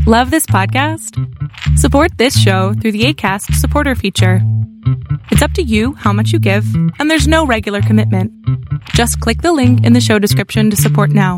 Love this podcast? Support this show through the Acast supporter feature. It's up to you how much you give, and there's no regular commitment. Just click the link in the show description to support now.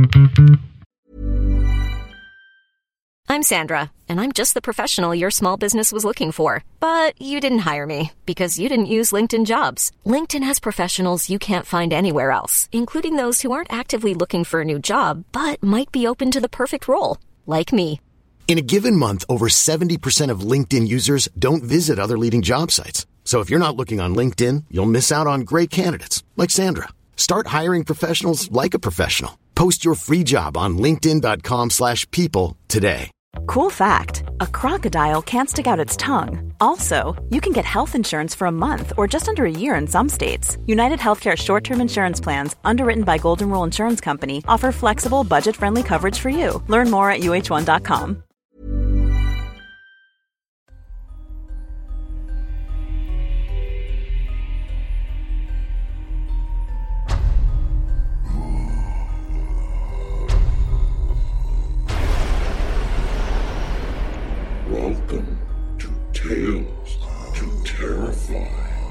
I'm Sandra, and I'm just the professional your small business was looking for. But you didn't hire me because you didn't use LinkedIn Jobs. LinkedIn has professionals you can't find anywhere else, including those who aren't actively looking for a new job, but might be open to the perfect role, like me. In a given month, over 70% of LinkedIn users don't visit other leading job sites. So if you're not looking on LinkedIn, you'll miss out on great candidates like Sandra. Start hiring professionals like a professional. Post your free job on linkedin.com/people today. Cool fact, a crocodile can't stick out its tongue. Also, you can get health insurance for a month or just under a year in some states. United Healthcare short-term insurance plans, underwritten by Golden Rule Insurance Company, offer flexible, budget-friendly coverage for you. Learn more at uh1.com. Welcome to Tales to Terrify.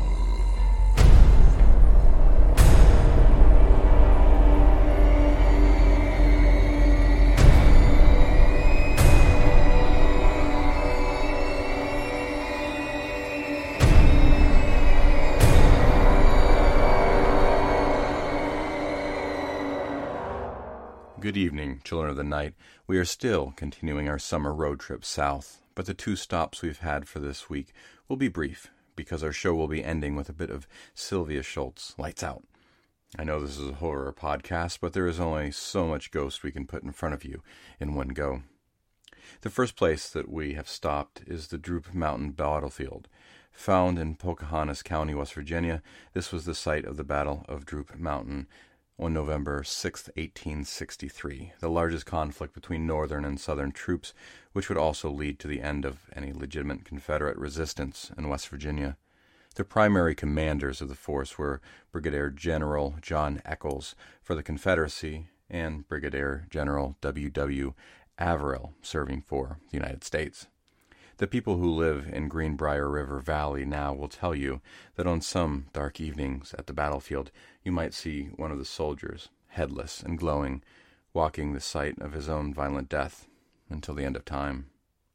Good evening, children of the night. We are still continuing our summer road trip south, but the 2 stops we've had for this week will be brief, because our show will be ending with a bit of Sylvia Schultz, Lights Out. I know this is a horror podcast, but there is only so much ghost we can put in front of you in one go. The first place that we have stopped is the Droop Mountain Battlefield. Found in Pocahontas County, West Virginia, this was the site of the Battle of Droop Mountain on November 6, 1863, the largest conflict between Northern and Southern troops, which would also lead to the end of any legitimate Confederate resistance in West Virginia. The primary commanders of the force were Brigadier General John Echols for the Confederacy and Brigadier General W.W. Averill serving for the United States. The people who live in Greenbrier River Valley now will tell you that on some dark evenings at the battlefield you might see one of the soldiers, headless and glowing, walking the site of his own violent death until the end of time.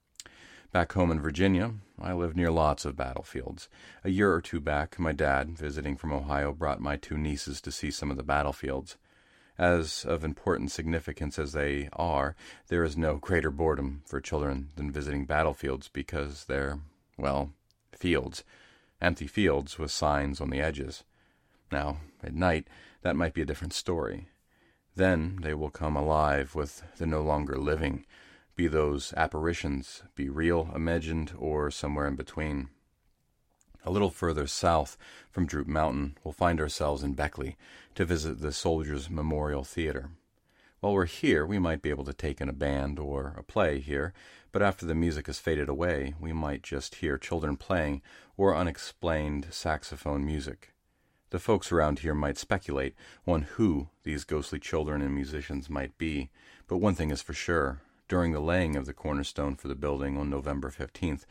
Back home in Virginia, I live near lots of battlefields. A year or 2 back, my dad, visiting from Ohio, brought my 2 nieces to see some of the battlefields. As of important significance as they are, there is no greater boredom for children than visiting battlefields because they're, well, fields. Empty fields with signs on the edges. Now, at night, that might be a different story. Then they will come alive with the no longer living, be those apparitions, be real, imagined, or somewhere in between. A little further south from Droop Mountain, we'll find ourselves in Beckley to visit the Soldiers' Memorial Theater. While we're here, we might be able to take in a band or a play here, but after the music has faded away, we might just hear children playing or unexplained saxophone music. The folks around here might speculate on who these ghostly children and musicians might be, but one thing is for sure. During the laying of the cornerstone for the building on November 15th,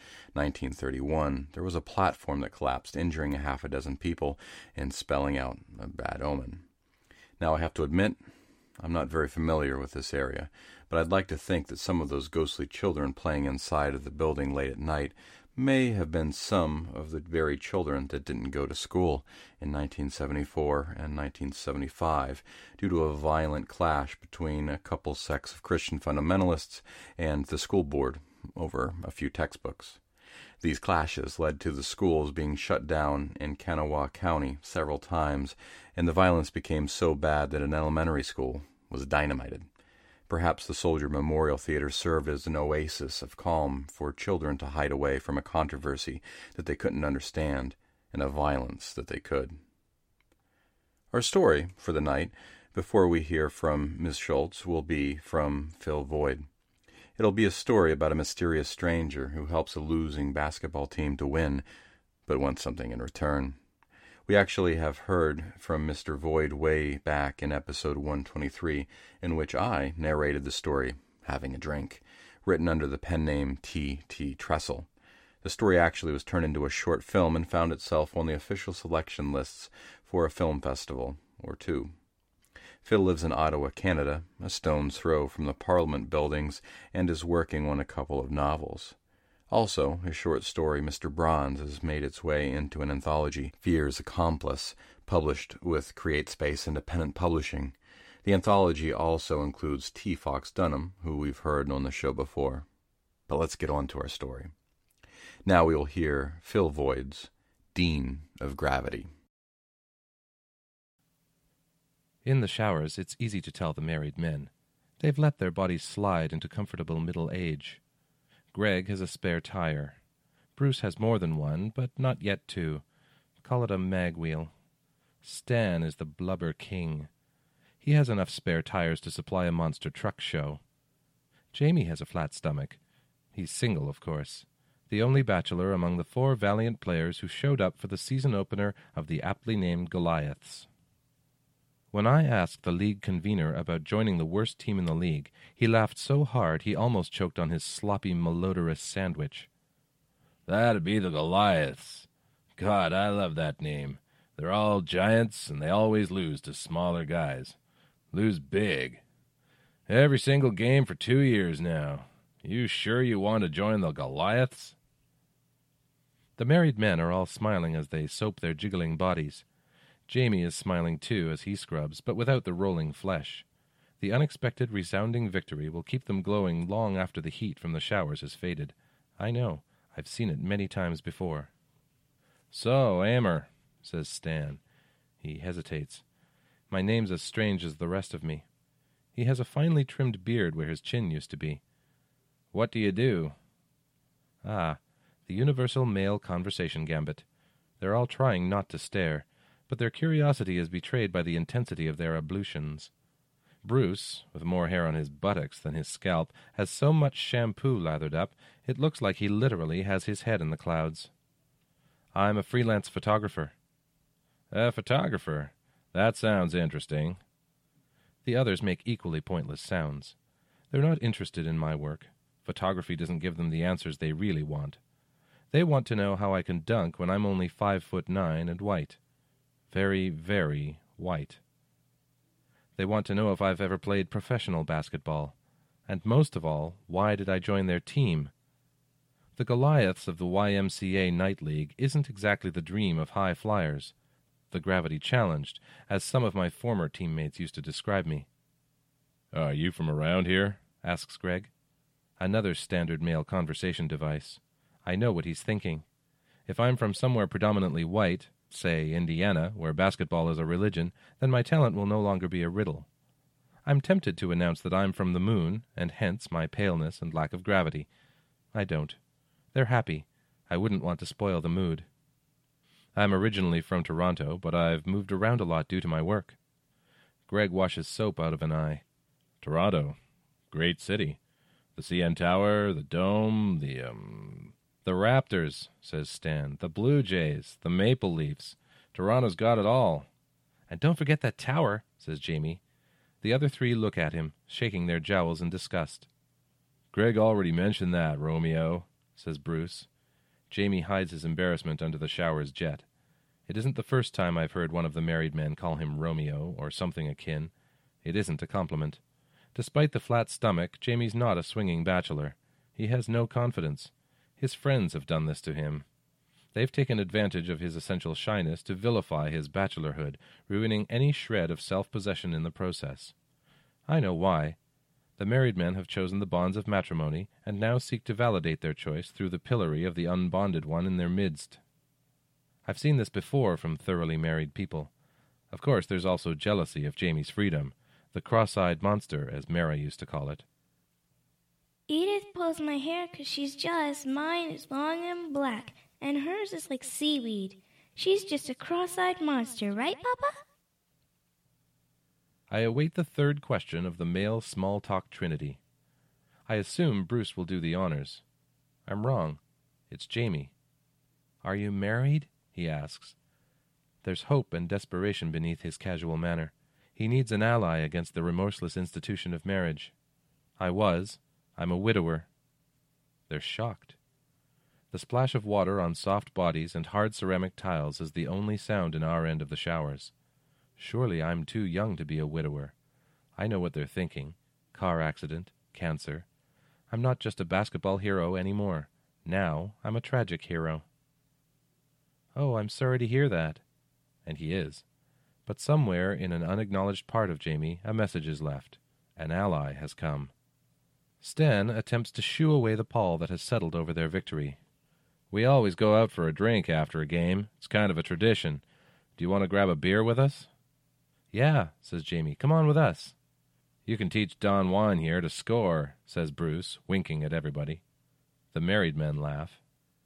1931, there was a platform that collapsed, injuring a half a dozen people and spelling out a bad omen. Now, I have to admit, I'm not very familiar with this area, but I'd like to think that some of those ghostly children playing inside of the building late at night may have been some of the very children that didn't go to school in 1974 and 1975 due to a violent clash between a couple sects of Christian fundamentalists and the school board over a few textbooks. These clashes led to the schools being shut down in Kanawha County several times, and the violence became so bad that an elementary school was dynamited. Perhaps the Soldier Memorial Theater served as an oasis of calm for children to hide away from a controversy that they couldn't understand and a violence that they could. Our story for the night, before we hear from Ms. Schultz, will be from Phil Void. It'll be a story about a mysterious stranger who helps a losing basketball team to win, but wants something in return. We actually have heard from Mr. Void way back in episode 123, in which I narrated the story, Having a Drink, written under the pen name T.T. Tressel. The story actually was turned into a short film and found itself on the official selection lists for a film festival or two. Phil lives in Ottawa, Canada, a stone's throw from the Parliament buildings, and is working on a couple of novels. Also, his short story, Mr. Bronze, has made its way into an anthology, Fear's Accomplice, published with CreateSpace Independent Publishing. The anthology also includes T. Fox Dunham, who we've heard on the show before. But let's get on to our story. Now we will hear Phil Void's Dean of Gravity. In the showers, it's easy to tell the married men. They've let their bodies slide into comfortable middle age. Greg has a spare tire. Bruce has more than one, but not yet two. Call it a mag wheel. Stan is the blubber king. He has enough spare tires to supply a monster truck show. Jamie has a flat stomach. He's single, of course. The only bachelor among the 4 valiant players who showed up for the season opener of the aptly named Goliaths. When I asked the league convener about joining the worst team in the league, he laughed so hard he almost choked on his sloppy, malodorous sandwich. "That'd be the Goliaths. God, I love that name. They're all giants, and they always lose to smaller guys. Lose big. Every single game for 2 years now. You sure you want to join the Goliaths?" The married men are all smiling as they soap their jiggling bodies. Jamie is smiling too as he scrubs, but without the rolling flesh. The unexpected resounding victory will keep them glowing long after the heat from the showers has faded. I know. I've seen it many times before. "So, Amer," says Stan. He hesitates. My name's as strange as the rest of me. He has a finely trimmed beard where his chin used to be. "What do you do?" Ah, the universal male conversation gambit. They're all trying not to stare, but their curiosity is betrayed by the intensity of their ablutions. Bruce, with more hair on his buttocks than his scalp, has so much shampoo lathered up, it looks like he literally has his head in the clouds. "I'm a freelance photographer." "A photographer? That sounds interesting." The others make equally pointless sounds. They're not interested in my work. Photography doesn't give them the answers they really want. They want to know how I can dunk when I'm only 5'9" and white. Very, very white. They want to know if I've ever played professional basketball. And most of all, why did I join their team? The Goliaths of the YMCA Night League isn't exactly the dream of high flyers. The gravity challenged, as some of my former teammates used to describe me. "Are you from around here?" asks Greg. Another standard male conversation device. I know what he's thinking. If I'm from somewhere predominantly white, say Indiana, where basketball is a religion, then my talent will no longer be a riddle. I'm tempted to announce that I'm from the moon, and hence my paleness and lack of gravity. I don't. They're happy. I wouldn't want to spoil the mood. I'm originally from Toronto, but I've moved around a lot due to my work. Greg washes soap out of an eye. "Toronto. Great city. The CN Tower, the Dome, The Raptors," says Stan. "The Blue Jays, the Maple Leafs. Toronto's got it all." "And don't forget that tower," says Jamie. The other 3 look at him, shaking their jowls in disgust. "Greg already mentioned that, Romeo," says Bruce. Jamie hides his embarrassment under the shower's jet. It isn't the first time I've heard one of the married men call him Romeo, or something akin. It isn't a compliment. Despite the flat stomach, Jamie's not a swinging bachelor. He has no confidence. His friends have done this to him. They've taken advantage of his essential shyness to vilify his bachelorhood, ruining any shred of self-possession in the process. I know why. The married men have chosen the bonds of matrimony, and now seek to validate their choice through the pillory of the unbonded one in their midst. I've seen this before from thoroughly married people. Of course, there's also jealousy of Jamie's freedom, the cross-eyed monster, as Mara used to call it. "Edith pulls my hair 'cause she's jealous mine is long and black, and hers is like seaweed. She's just a cross-eyed monster, right, Papa?" I await the 3rd question of the male small-talk trinity. I assume Bruce will do the honors. I'm wrong. It's Jamie. "Are you married?" he asks. There's hope and desperation beneath his casual manner. He needs an ally against the remorseless institution of marriage. I'm a widower, They're shocked. The splash of water on soft bodies and hard ceramic tiles is the only sound in our end of the showers. Surely I'm too young to be a widower. I know what they're thinking. Car accident, cancer. I'm not just a basketball hero anymore. Now I'm a tragic hero. Oh, I'm sorry to hear that. And he is. But somewhere in an unacknowledged part of Jamie, a message is left. An ally has come. Stan attempts to shoo away the pall that has settled over their victory. We always go out for a drink after a game. It's kind of a tradition. Do you want to grab a beer with us? Yeah, says Jamie. Come on with us. You can teach Don Juan here to score, says Bruce, winking at everybody. The married men laugh.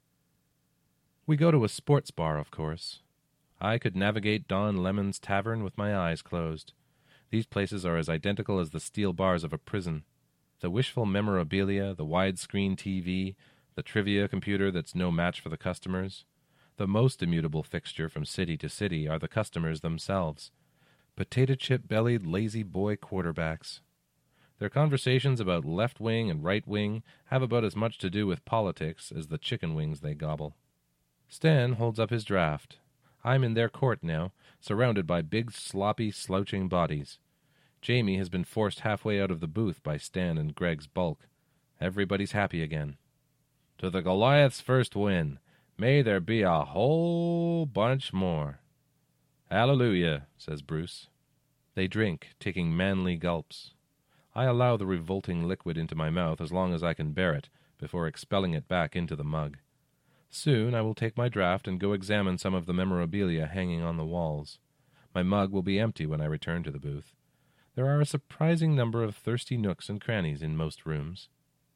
We go to a sports bar, of course. I could navigate Don Lemon's tavern with my eyes closed. These places are as identical as the steel bars of a prison. The wishful memorabilia, the widescreen TV, the trivia computer that's no match for the customers. The most immutable fixture from city to city are the customers themselves. Potato-chip-bellied lazy boy quarterbacks. Their conversations about left wing and right wing have about as much to do with politics as the chicken wings they gobble. Stan holds up his draft. I'm in their court now, surrounded by big, sloppy, slouching bodies. Jamie has been forced halfway out of the booth by Stan and Greg's bulk. Everybody's happy again. To the Goliath's first win. May there be a whole bunch more. Hallelujah, says Bruce. They drink, taking manly gulps. I allow the revolting liquid into my mouth as long as I can bear it, before expelling it back into the mug. Soon I will take my draft and go examine some of the memorabilia hanging on the walls. My mug will be empty when I return to the booth. There are a surprising number of thirsty nooks and crannies in most rooms.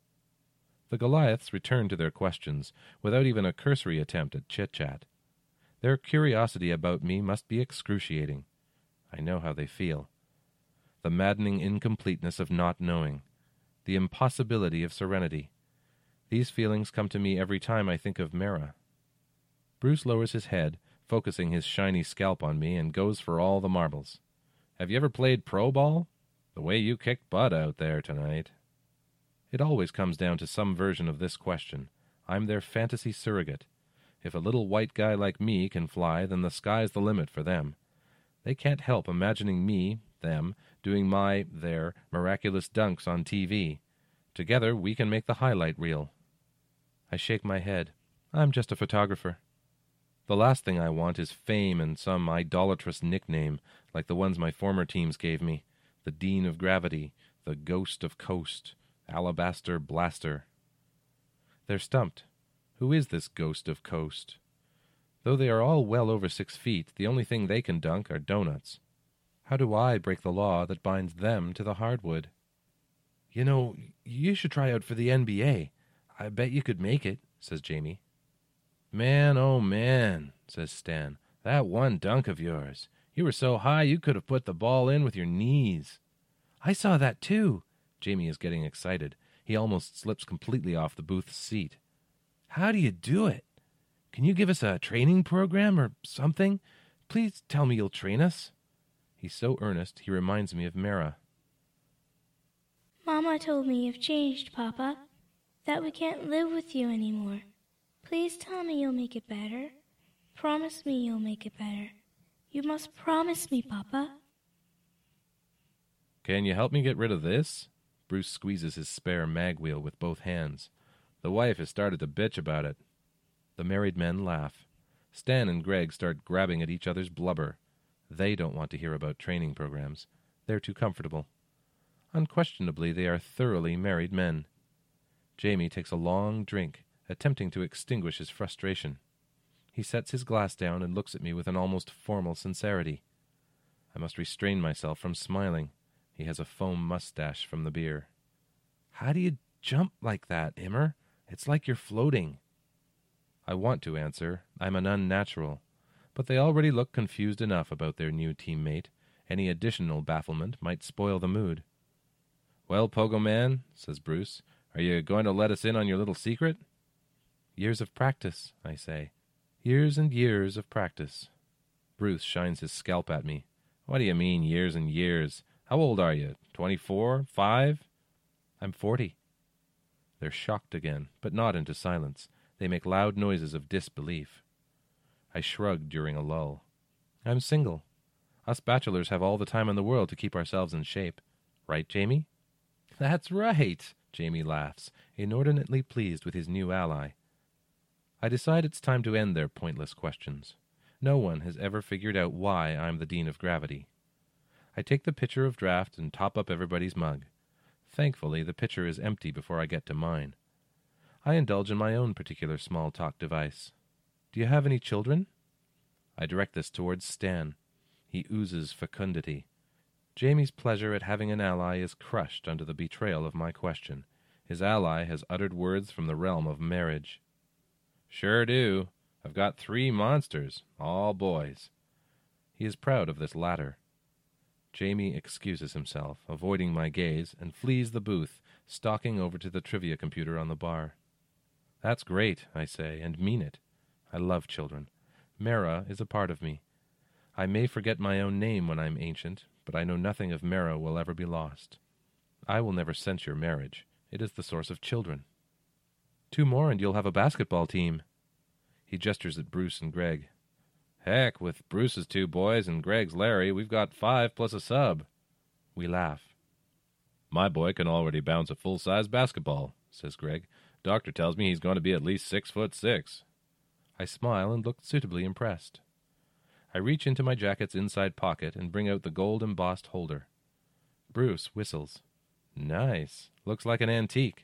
The Goliaths return to their questions, without even a cursory attempt at chit-chat. Their curiosity about me must be excruciating. I know how they feel. The maddening incompleteness of not knowing. The impossibility of serenity. These feelings come to me every time I think of Mara. Bruce lowers his head, focusing his shiny scalp on me, and goes for all the marbles. Have you ever played pro ball? The way you kicked butt out there tonight. It always comes down to some version of this question. I'm their fantasy surrogate. If a little white guy like me can fly, then the sky's the limit for them. They can't help imagining me, them, doing their miraculous dunks on TV. Together we can make the highlight reel. I shake my head. I'm just a photographer. The last thing I want is fame and some idolatrous nickname, like the ones my former teams gave me. The Dean of Gravity, the Ghost of Coast, Alabaster Blaster. They're stumped. Who is this Ghost of Coast? Though they are all well over 6 feet, the only thing they can dunk are donuts. How do I break the law that binds them to the hardwood? You know, you should try out for the NBA. I bet you could make it, says Jamie. Man, oh man, says Stan. That one dunk of yours. You were so high you could have put the ball in with your knees. I saw that too. Jamie is getting excited. He almost slips completely off the booth's seat. How do you do it? Can you give us a training program or something? Please tell me you'll train us. He's so earnest, he reminds me of Mara. Mama told me you've changed, Papa, that we can't live with you anymore. Please tell me you'll make it better. Promise me you'll make it better. You must promise me, Papa. Can you help me get rid of this? Bruce squeezes his spare mag wheel with both hands. The wife has started to bitch about it. The married men laugh. Stan and Greg start grabbing at each other's blubber. They don't want to hear about training programs. They're too comfortable. Unquestionably, they are thoroughly married men. Jamie takes a long drink, attempting to extinguish his frustration. He sets his glass down and looks at me with an almost formal sincerity. I must restrain myself from smiling. He has a foam mustache from the beer. How do you jump like that, Immer? It's like you're floating. I want to answer, I'm an unnatural, but they already look confused enough about their new teammate. Any additional bafflement might spoil the mood. Well, Pogo Man, says Bruce, are you going to let us in on your little secret? Years of practice, I say. Years and years of practice. Bruce shines his scalp at me. What do you mean, years and years? How old are you? 24? 5? I'm 40. They're shocked again, but not into silence. They make loud noises of disbelief. I shrugged during a lull. I'm single. Us bachelors have all the time in the world to keep ourselves in shape. Right, Jamie? That's right, Jamie laughs, inordinately pleased with his new ally. I decide it's time to end their pointless questions. No one has ever figured out why I'm the Dean of Gravity. I take the pitcher of draft and top up everybody's mug. Thankfully, the pitcher is empty before I get to mine. I indulge in my own particular small-talk device. Do you have any children? I direct this towards Stan. He oozes fecundity. Jamie's pleasure at having an ally is crushed under the betrayal of my question. His ally has uttered words from the realm of marriage. Sure do. I've got 3 monsters, all boys. He is proud of this latter. Jamie excuses himself, avoiding my gaze, and flees the booth, stalking over to the trivia computer on the bar. That's great, I say, and mean it. I love children. Mara is a part of me. I may forget my own name when I'm ancient, but I know nothing of Mara will ever be lost. I will never censure marriage. It is the source of children. 2 more and you'll have a basketball team. He gestures at Bruce and Greg. Heck, with Bruce's 2 boys and Greg's Larry, we've got 5 plus a sub. We laugh. My boy can already bounce a full-size basketball, says Greg. Doctor tells me he's going to be at least 6'6". I smile and look suitably impressed. I reach into my jacket's inside pocket and bring out the gold-embossed holder. Bruce whistles. Nice. Looks like an antique.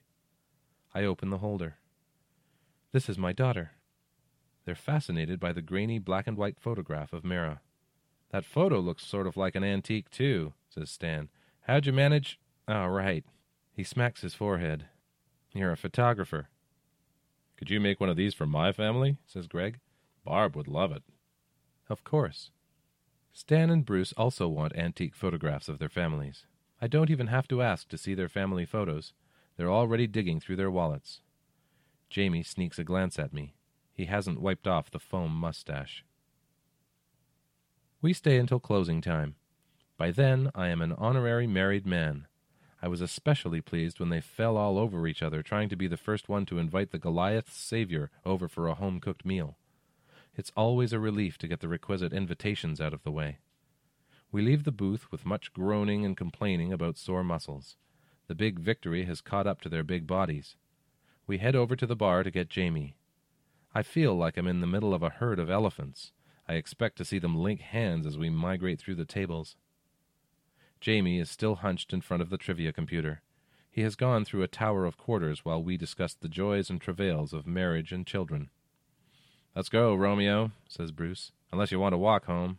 I open the holder. This is my daughter. They're fascinated by the grainy black-and-white photograph of Mara. That photo looks sort of like an antique, too, says Stan. How'd you manage? Oh, right. He smacks his forehead. You're a photographer. Could you make one of these for my family? Says Greg. Barb would love it. Of course. Stan and Bruce also want antique photographs of their families. I don't even have to ask to see their family photos. They're already digging through their wallets. Jamie sneaks a glance at me. He hasn't wiped off the foam mustache. We stay until closing time. By then, I am an honorary married man. I was especially pleased when they fell all over each other trying to be the first one to invite the Goliath's savior over for a home-cooked meal. It's always a relief to get the requisite invitations out of the way. We leave the booth with much groaning and complaining about sore muscles. The big victory has caught up to their big bodies. We head over to the bar to get Jamie. I feel like I'm in the middle of a herd of elephants. I expect to see them link hands as we migrate through the tables. Jamie is still hunched in front of the trivia computer. He has gone through a tower of quarters while we discuss the joys and travails of marriage and children. Let's go, Romeo, says Bruce, unless you want to walk home.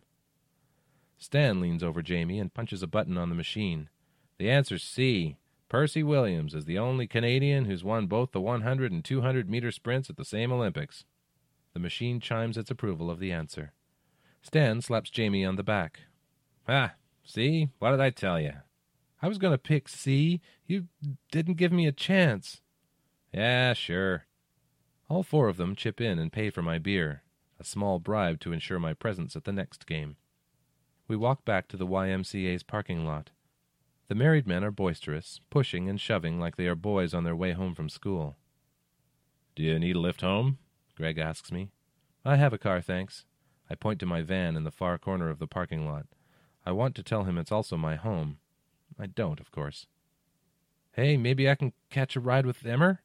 Stan leans over Jamie and punches a button on the machine. The answer's C. Percy Williams is the only Canadian who's won both the 100 and 200-meter sprints at the same Olympics. The machine chimes its approval of the answer. Stan slaps Jamie on the back. Ah, see? What did I tell you? I was going to pick C. You didn't give me a chance. Yeah, sure. All 4 of them chip in and pay for my beer, a small bribe to ensure my presence at the next game. We walk back to the YMCA's parking lot. The married men are boisterous, pushing and shoving like they are boys on their way home from school. Do you need a lift home? Greg asks me. I have a car, thanks. I point to my van in the far corner of the parking lot. I want to tell him it's also my home. I don't, of course. Hey, maybe I can catch a ride with Emmer?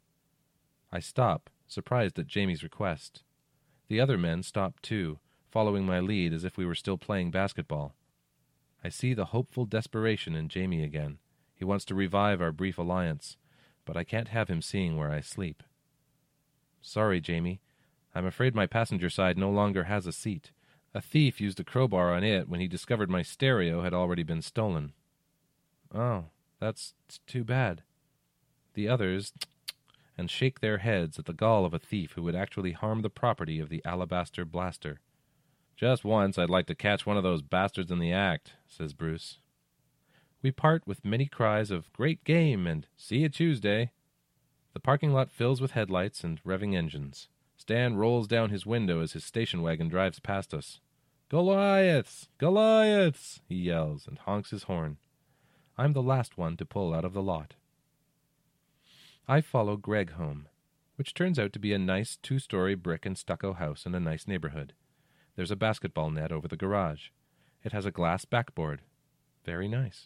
I stop, surprised at Jamie's request. The other men stop too, following my lead as if we were still playing basketball. I see the hopeful desperation in Jamie again. He wants to revive our brief alliance, but I can't have him seeing where I sleep. Sorry, Jamie. I'm afraid my passenger side no longer has a seat. A thief used a crowbar on it when he discovered my stereo had already been stolen. Oh, that's too bad. The others and shake their heads at the gall of a thief who would actually harm the property of the Alabaster Blaster. Just once I'd like to catch one of those bastards in the act, says Bruce. We part with many cries of great game and see you Tuesday. The parking lot fills with headlights and revving engines. Stan rolls down his window as his station wagon drives past us. Goliaths! Goliaths! He yells and honks his horn. I'm the last one to pull out of the lot. I follow Greg home, which turns out to be a nice 2-story brick and stucco house in a nice neighborhood. There's a basketball net over the garage. It has a glass backboard. Very nice.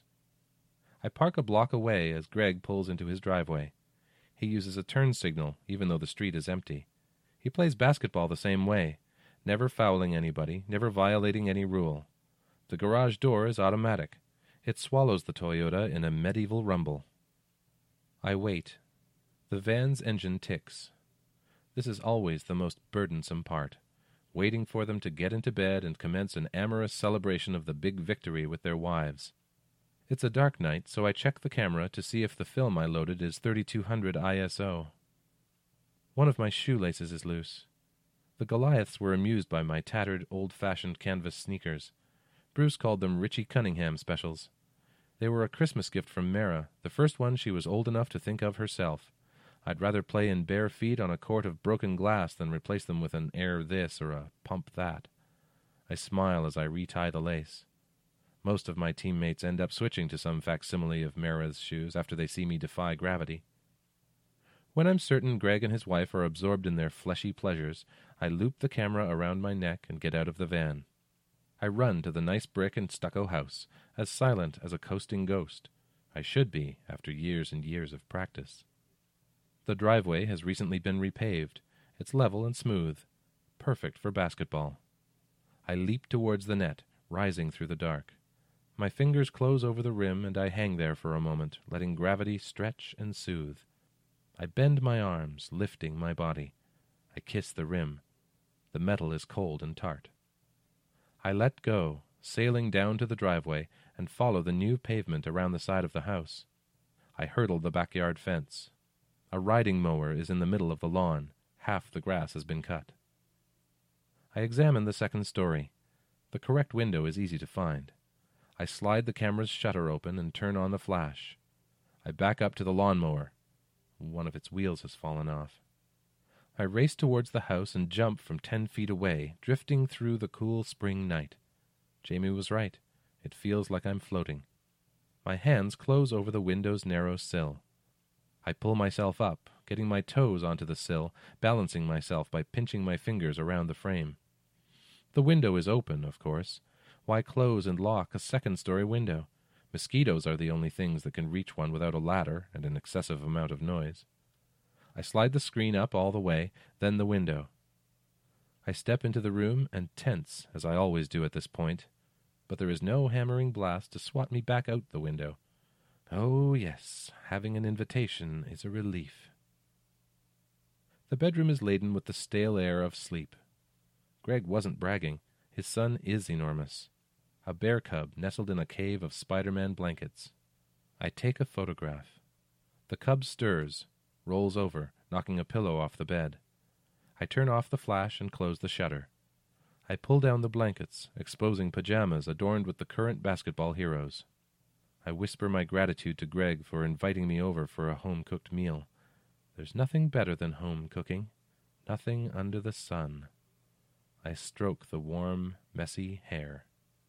I park a block away as Greg pulls into his driveway. He uses a turn signal, even though the street is empty. He plays basketball the same way, never fouling anybody, never violating any rule. The garage door is automatic. It swallows the Toyota in a medieval rumble. I wait. The van's engine ticks. This is always the most burdensome part, waiting for them to get into bed and commence an amorous celebration of the big victory with their wives. It's a dark night, so I check the camera to see if the film I loaded is 3200 ISO. One of my shoelaces is loose. The Goliaths were amused by my tattered, old-fashioned canvas sneakers. Bruce called them Richie Cunningham specials. They were a Christmas gift from Mara, the first one she was old enough to think of herself. I'd rather play in bare feet on a court of broken glass than replace them with an air this or a pump that. I smile as I retie the lace. Most of my teammates end up switching to some facsimile of Mara's shoes after they see me defy gravity. When I'm certain Greg and his wife are absorbed in their fleshy pleasures, I loop the camera around my neck and get out of the van. I run to the nice brick and stucco house, as silent as a coasting ghost. I should be, after years and years of practice. The driveway has recently been repaved. It's level and smooth, perfect for basketball. I leap towards the net, rising through the dark. My fingers close over the rim, and I hang there for a moment, letting gravity stretch and soothe. I bend my arms, lifting my body. I kiss the rim. The metal is cold and tart. I let go, sailing down to the driveway, and follow the new pavement around the side of the house. I hurdle the backyard fence. A riding mower is in the middle of the lawn. Half the grass has been cut. I examine the second story. The correct window is easy to find. I slide the camera's shutter open and turn on the flash. I back up to the lawnmower. One of its wheels has fallen off. I race towards the house and jump from 10 feet away, drifting through the cool spring night. Jamie was right. It feels like I'm floating. My hands close over the window's narrow sill. I pull myself up, getting my toes onto the sill, balancing myself by pinching my fingers around the frame. The window is open, of course. Why close and lock a second-story window? Mosquitoes are the only things that can reach one without a ladder and an excessive amount of noise. I slide the screen up all the way, then the window. I step into the room and tense, as I always do at this point, but there is no hammering blast to swat me back out the window. Oh, yes, having an invitation is a relief. The bedroom is laden with the stale air of sleep. Greg wasn't bragging. His son is enormous. A bear cub nestled in a cave of Spider-Man blankets. I take a photograph. The cub stirs, rolls over, knocking a pillow off the bed. I turn off the flash and close the shutter. I pull down the blankets, exposing pajamas adorned with the current basketball heroes. I whisper my gratitude to Greg for inviting me over for a home-cooked meal. There's nothing better than home cooking. Nothing under the sun. I stroke the warm, messy hair.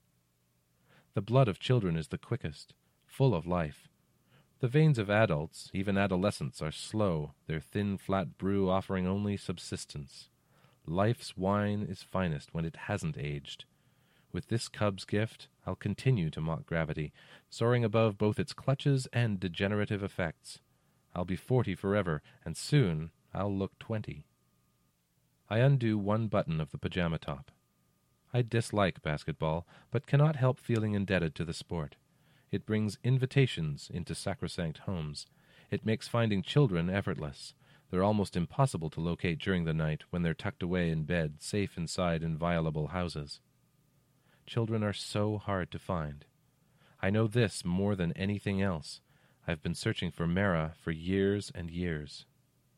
The blood of children is the quickest, full of life. The veins of adults, even adolescents, are slow, their thin, flat brew offering only subsistence. Life's wine is finest when it hasn't aged. With this cub's gift, I'll continue to mock gravity, soaring above both its clutches and degenerative effects. I'll be 40 forever, and soon I'll look 20. I undo one button of the pajama top. I dislike basketball, but cannot help feeling indebted to the sport. It brings invitations into sacrosanct homes. It makes finding children effortless. They're almost impossible to locate during the night when they're tucked away in bed, safe inside inviolable houses. Children are so hard to find. I know this more than anything else. I've been searching for Mara for years and years.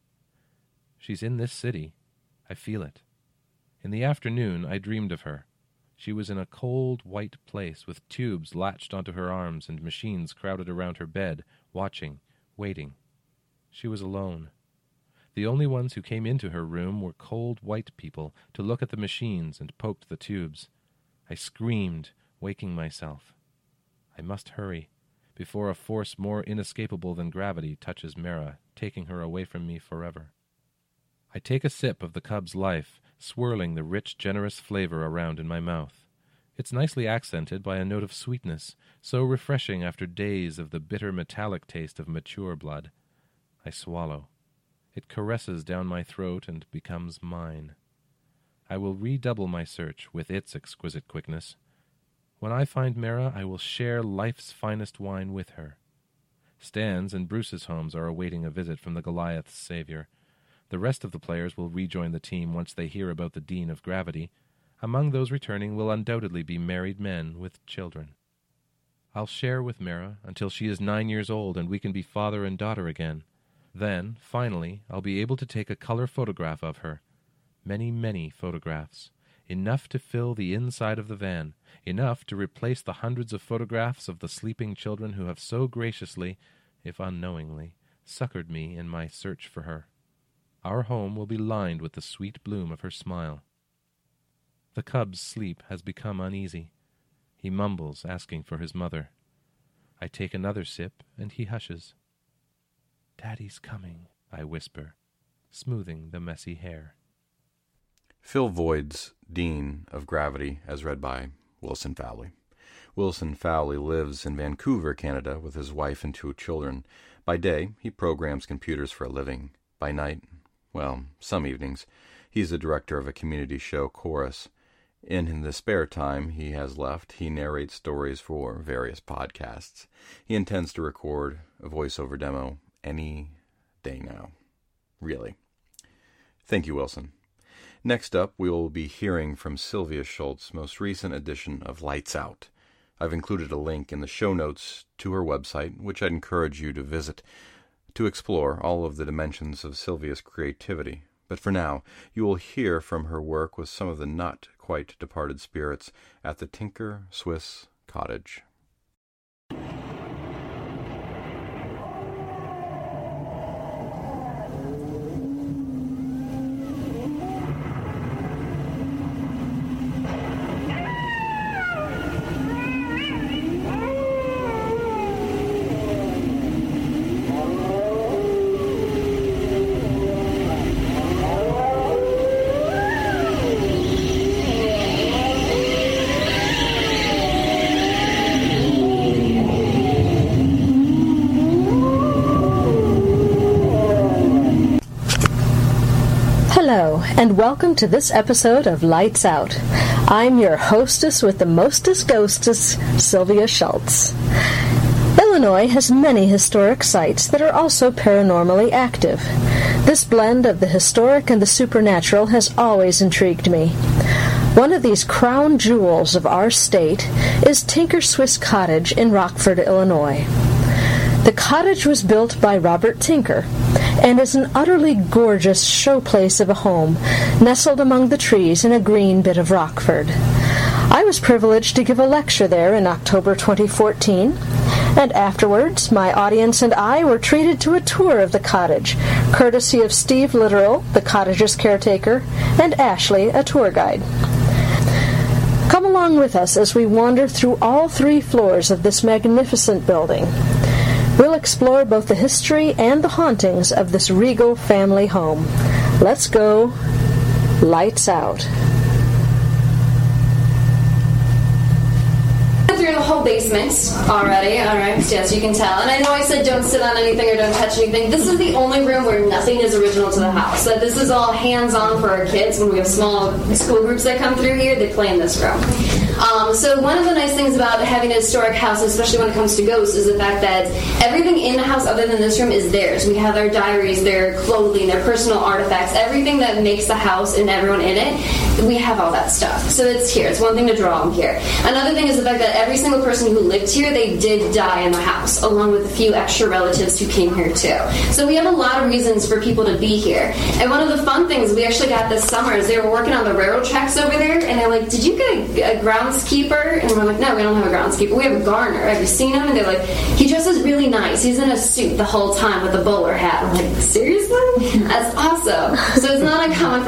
She's in this city. I feel it. In the afternoon, I dreamed of her. She was in a cold, white place with tubes latched onto her arms and machines crowded around her bed, watching, waiting. She was alone. The only ones who came into her room were cold white people to look at the machines and poked the tubes. I screamed, waking myself. I must hurry, before a force more inescapable than gravity touches Mara taking her away from me forever. I take a sip of the cub's life, swirling the rich, generous flavor around in my mouth. It's nicely accented by a note of sweetness, so refreshing after days of the bitter metallic taste of mature blood. I swallow. It caresses down my throat and becomes mine. I will redouble my search with its exquisite quickness. When I find Mara, I will share life's finest wine with her. Stan's and Bruce's homes are awaiting a visit from the Goliath's savior. The rest of the players will rejoin the team once they hear about the Dean of Gravity. Among those returning will undoubtedly be married men with children. I'll share with Mara until she is 9 years old and we can be father and daughter again. Then, finally, I'll be able to take a color photograph of her. Many, many photographs. Enough to fill the inside of the van. Enough to replace the hundreds of photographs of the sleeping children who have so graciously, if unknowingly, succored me in my search for her. Our home will be lined with the sweet bloom of her smile. The cub's sleep has become uneasy. He mumbles, asking for his mother. I take another sip, and he hushes. "Daddy's coming," I whisper, smoothing the messy hair. Phil Voigt's Dean of Gravity, as read by Wilson Fowley. Wilson Fowley lives in Vancouver, Canada, with his wife and 2 children. By day, he programs computers for a living. By night, well, some evenings, he's the director of a community show, Chorus. In the spare time he has left, he narrates stories for various podcasts. He intends to record a voiceover demo any day now. Really. Thank you, Wilson. Next up, we will be hearing from Sylvia Schultz' most recent edition of Lights Out. I've included a link in the show notes to her website, which I'd encourage you to visit to explore all of the dimensions of Sylvia's creativity. But for now, you will hear from her work with some of the not quite departed spirits at the Tinker Swiss Cottage. Hello, and welcome to this episode of Lights Out. I'm your hostess with the mostest ghostess, Sylvia Schultz. Illinois has many historic sites that are also paranormally active. This blend of the historic and the supernatural has always intrigued me. One of these crown jewels of our state is Tinker Swiss Cottage in Rockford, Illinois. The cottage was built by Robert Tinker and is an utterly gorgeous showplace of a home nestled among the trees in a green bit of Rockford. I was privileged to give a lecture there in October 2014, and afterwards my audience and I were treated to a tour of the cottage, courtesy of Steve Littoral, the cottage's caretaker, and Ashley, a tour guide. Come along with us as we wander through all 3 floors of this magnificent building. We'll explore both the history and the hauntings of this regal family home. Let's go. Lights out. Through the whole basement already, alright, yes, you can tell. And I know I said don't sit on anything or don't touch anything. This is the only room where nothing is original to the house. So this is all hands-on for our kids. When we have small school groups that come through here, they play in this room. So one of the nice things about having a historic house, especially when it comes to ghosts, is the fact that everything in the house other than this room is theirs. We have their diaries, their clothing, their personal artifacts, everything that makes the house and everyone in it, we have all that stuff. So it's here. It's one thing to draw them here. Another thing is the fact that every single person who lived here, they did die in the house, along with a few extra relatives who came here too. So we have a lot of reasons for people to be here. And one of the fun things we actually got this summer is they were working on the railroad tracks over there, and they're like, did you get a groundskeeper? And we're like, no, we don't have a groundskeeper. We have a gardener. Have you seen him? And they're like, he dresses really nice. He's in a suit the whole time with a bowler hat. I'm like, seriously? That's awesome. So it's not uncommon for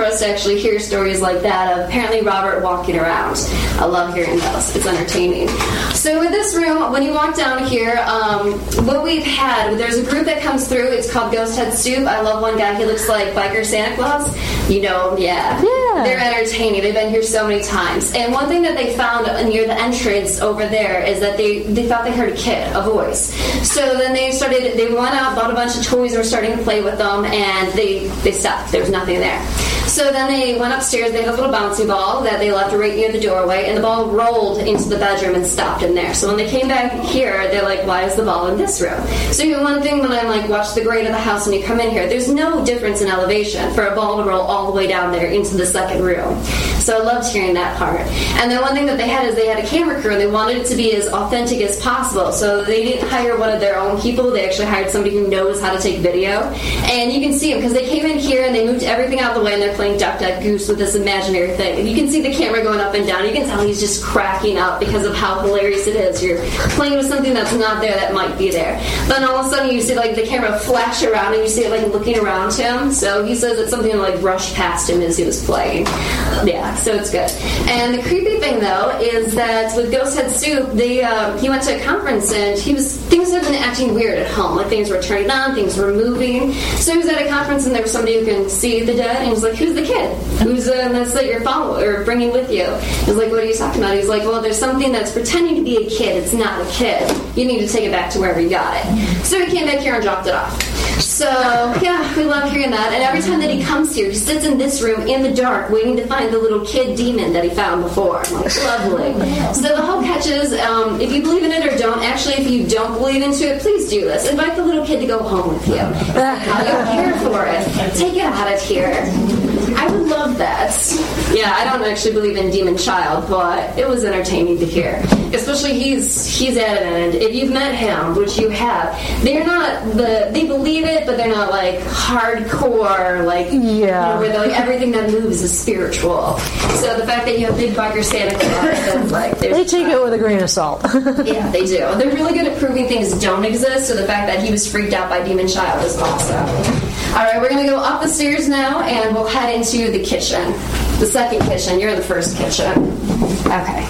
us to actually hear stories like that of apparently Robert walking around. I love hearing those. It's entertaining. So with this room, when you walk down here, what we've had, there's a group that comes through. It's called Ghost Head Soup. I love one guy. He looks like Biker Santa Claus. You know him, yeah. They're entertaining. They've been here so many times. And one thing that they found near the entrance over there is that they thought they heard a kid, a voice. So then they went out, bought a bunch of toys, and were starting to play with them, and they stopped. There was nothing there. So then they went upstairs. They had a little bouncy ball that they left right near the doorway, and the ball rolled into the bedroom and stopped in there. So when they came back here, they're like, why is the ball in this room? So even one thing when I'm like, watch the grade of the house when you come in here, there's no difference in elevation for a ball to roll all the way down there into the second room. So I loved hearing that part. And then one thing that they had is they had a camera crew, and they wanted it to be as authentic as possible. So they didn't hire one of their own people. They actually hired somebody who knows how to take video. And you can see them because they came in here and they moved everything out of the way, and they're playing Duck, Duck, Goose with this imaginary thing. And you can see the camera going up and down. You can tell he's just cracking up because of how hilarious it is. You're playing with something that's not there that might be there. Then all of a sudden you see like the camera flash around and you see it like looking around him. So he says it's something like brushed past him as he was playing. Yeah, so it's good. And the creepy thing though is that with Ghost Head Soup, he went to a conference and things had been acting weird at home. Like things were turning on, things were moving. So he was at a conference and there was somebody who can see the dead, and he was like, who's the kid? Who's that's that you're following or bringing with you? He was like, what are you talking about? He's like, well, there's something that's pretending to be a kid. It's not a kid. You need to take it back to wherever you got it. So he came back here and dropped it off. So, yeah, we love hearing that. And every time that he comes here, he sits in this room in the dark waiting to find the little kid demon that he found before. I'm like, lovely. So the whole catch is, if you believe in it or don't, actually, if you don't believe into it, please do this. Invite the little kid to go home with you. How you care for it. Take it out of here. I would love that. Yeah, I don't actually believe in Demon Child, but it was entertaining to hear. Especially he's adamant. If you've met him, which you have, they're not they believe it, but they're not like hardcore, like where like everything that moves is spiritual. So the fact that you have Big Biker Santa Claus, like they take it with a grain of salt. Yeah, they do. They're really good at proving things don't exist. So the fact that he was freaked out by Demon Child is awesome. All right, we're going to go up the stairs now, and we'll head into the kitchen. The second kitchen. You're in the first kitchen. Okay.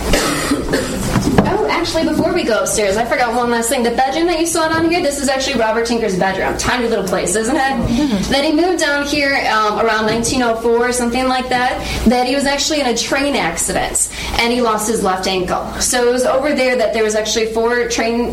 Oh, actually, before we go upstairs, I forgot one last thing. The bedroom that you saw down here, this is actually Robert Tinker's bedroom. Tiny little place, isn't it? Mm-hmm. Then he moved down here around 1904 or something like that. That he was actually in a train accident, and he lost his left ankle. So it was over there that there was actually four train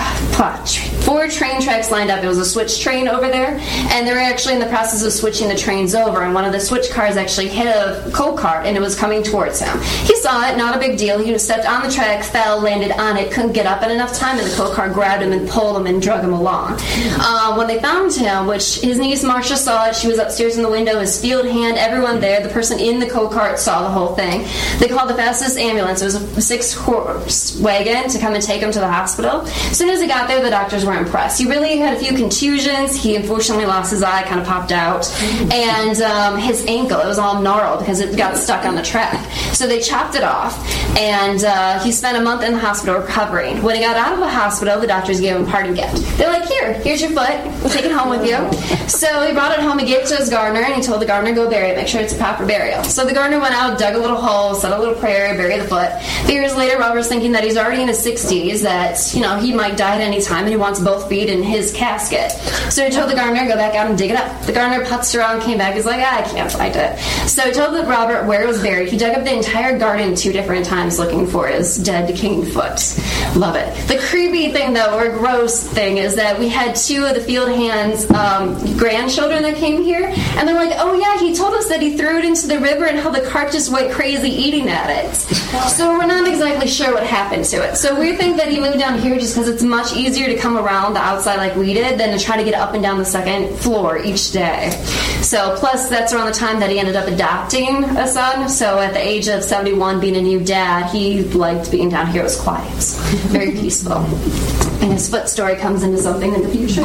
tracks lined up. It was a switch train over there, and they were actually in the process of switching the trains over, and one of the switch cars actually hit a coal cart, and it was coming towards him. He saw it, not a big deal. He stepped on the track, fell, landed on it, couldn't get up in enough time, and the coal car grabbed him and pulled him and drug him along. When they found him, which his niece Marcia saw it, she was upstairs in the window, his field hand, everyone there, the person in the coal cart saw the whole thing. They called the fastest ambulance. It was a 6-horse wagon to come and take him to the hospital. As soon as he got there, the doctors were impressed. He really had a few contusions. He unfortunately lost his eye, kind of popped out, and his ankle, it was all gnarled because it got stuck on the track. So they chopped it off, and he spent a month in the hospital recovering. When he got out of the hospital, the doctors gave him a parting gift. They're like, here's your foot. We'll take it home with you. So he brought it home and gave it to his gardener, and he told the gardener, go bury it. Make sure it's a proper burial. So the gardener went out, dug a little hole, said a little prayer, buried the foot. A few years later, Robert's thinking that he's already in his 60s, that, he might die at any time, and he wants both feet in his casket. So he told the gardener, go back out and dig it up. The gardener putzed around, came back, he's like, I can't find it. So he told Robert where it was buried. He dug up the entire garden 2 different times looking for his dead, decaying foot. Love it. The creepy thing, though, or gross thing, is that we had 2 of the field hands' grandchildren that came here, and they're like, oh yeah, he told us that he threw it into the river and how the cart just went crazy eating at it. So we're not exactly sure what happened to it. So we think that he moved down here just because it's much easier to come around the outside like we did than to try to get up and down the second floor each day. So plus that's around the time that he ended up adopting a son. So at the age of 71, being a new dad, he liked being down here. It was quiet, very peaceful. And his foot story comes into something in the future.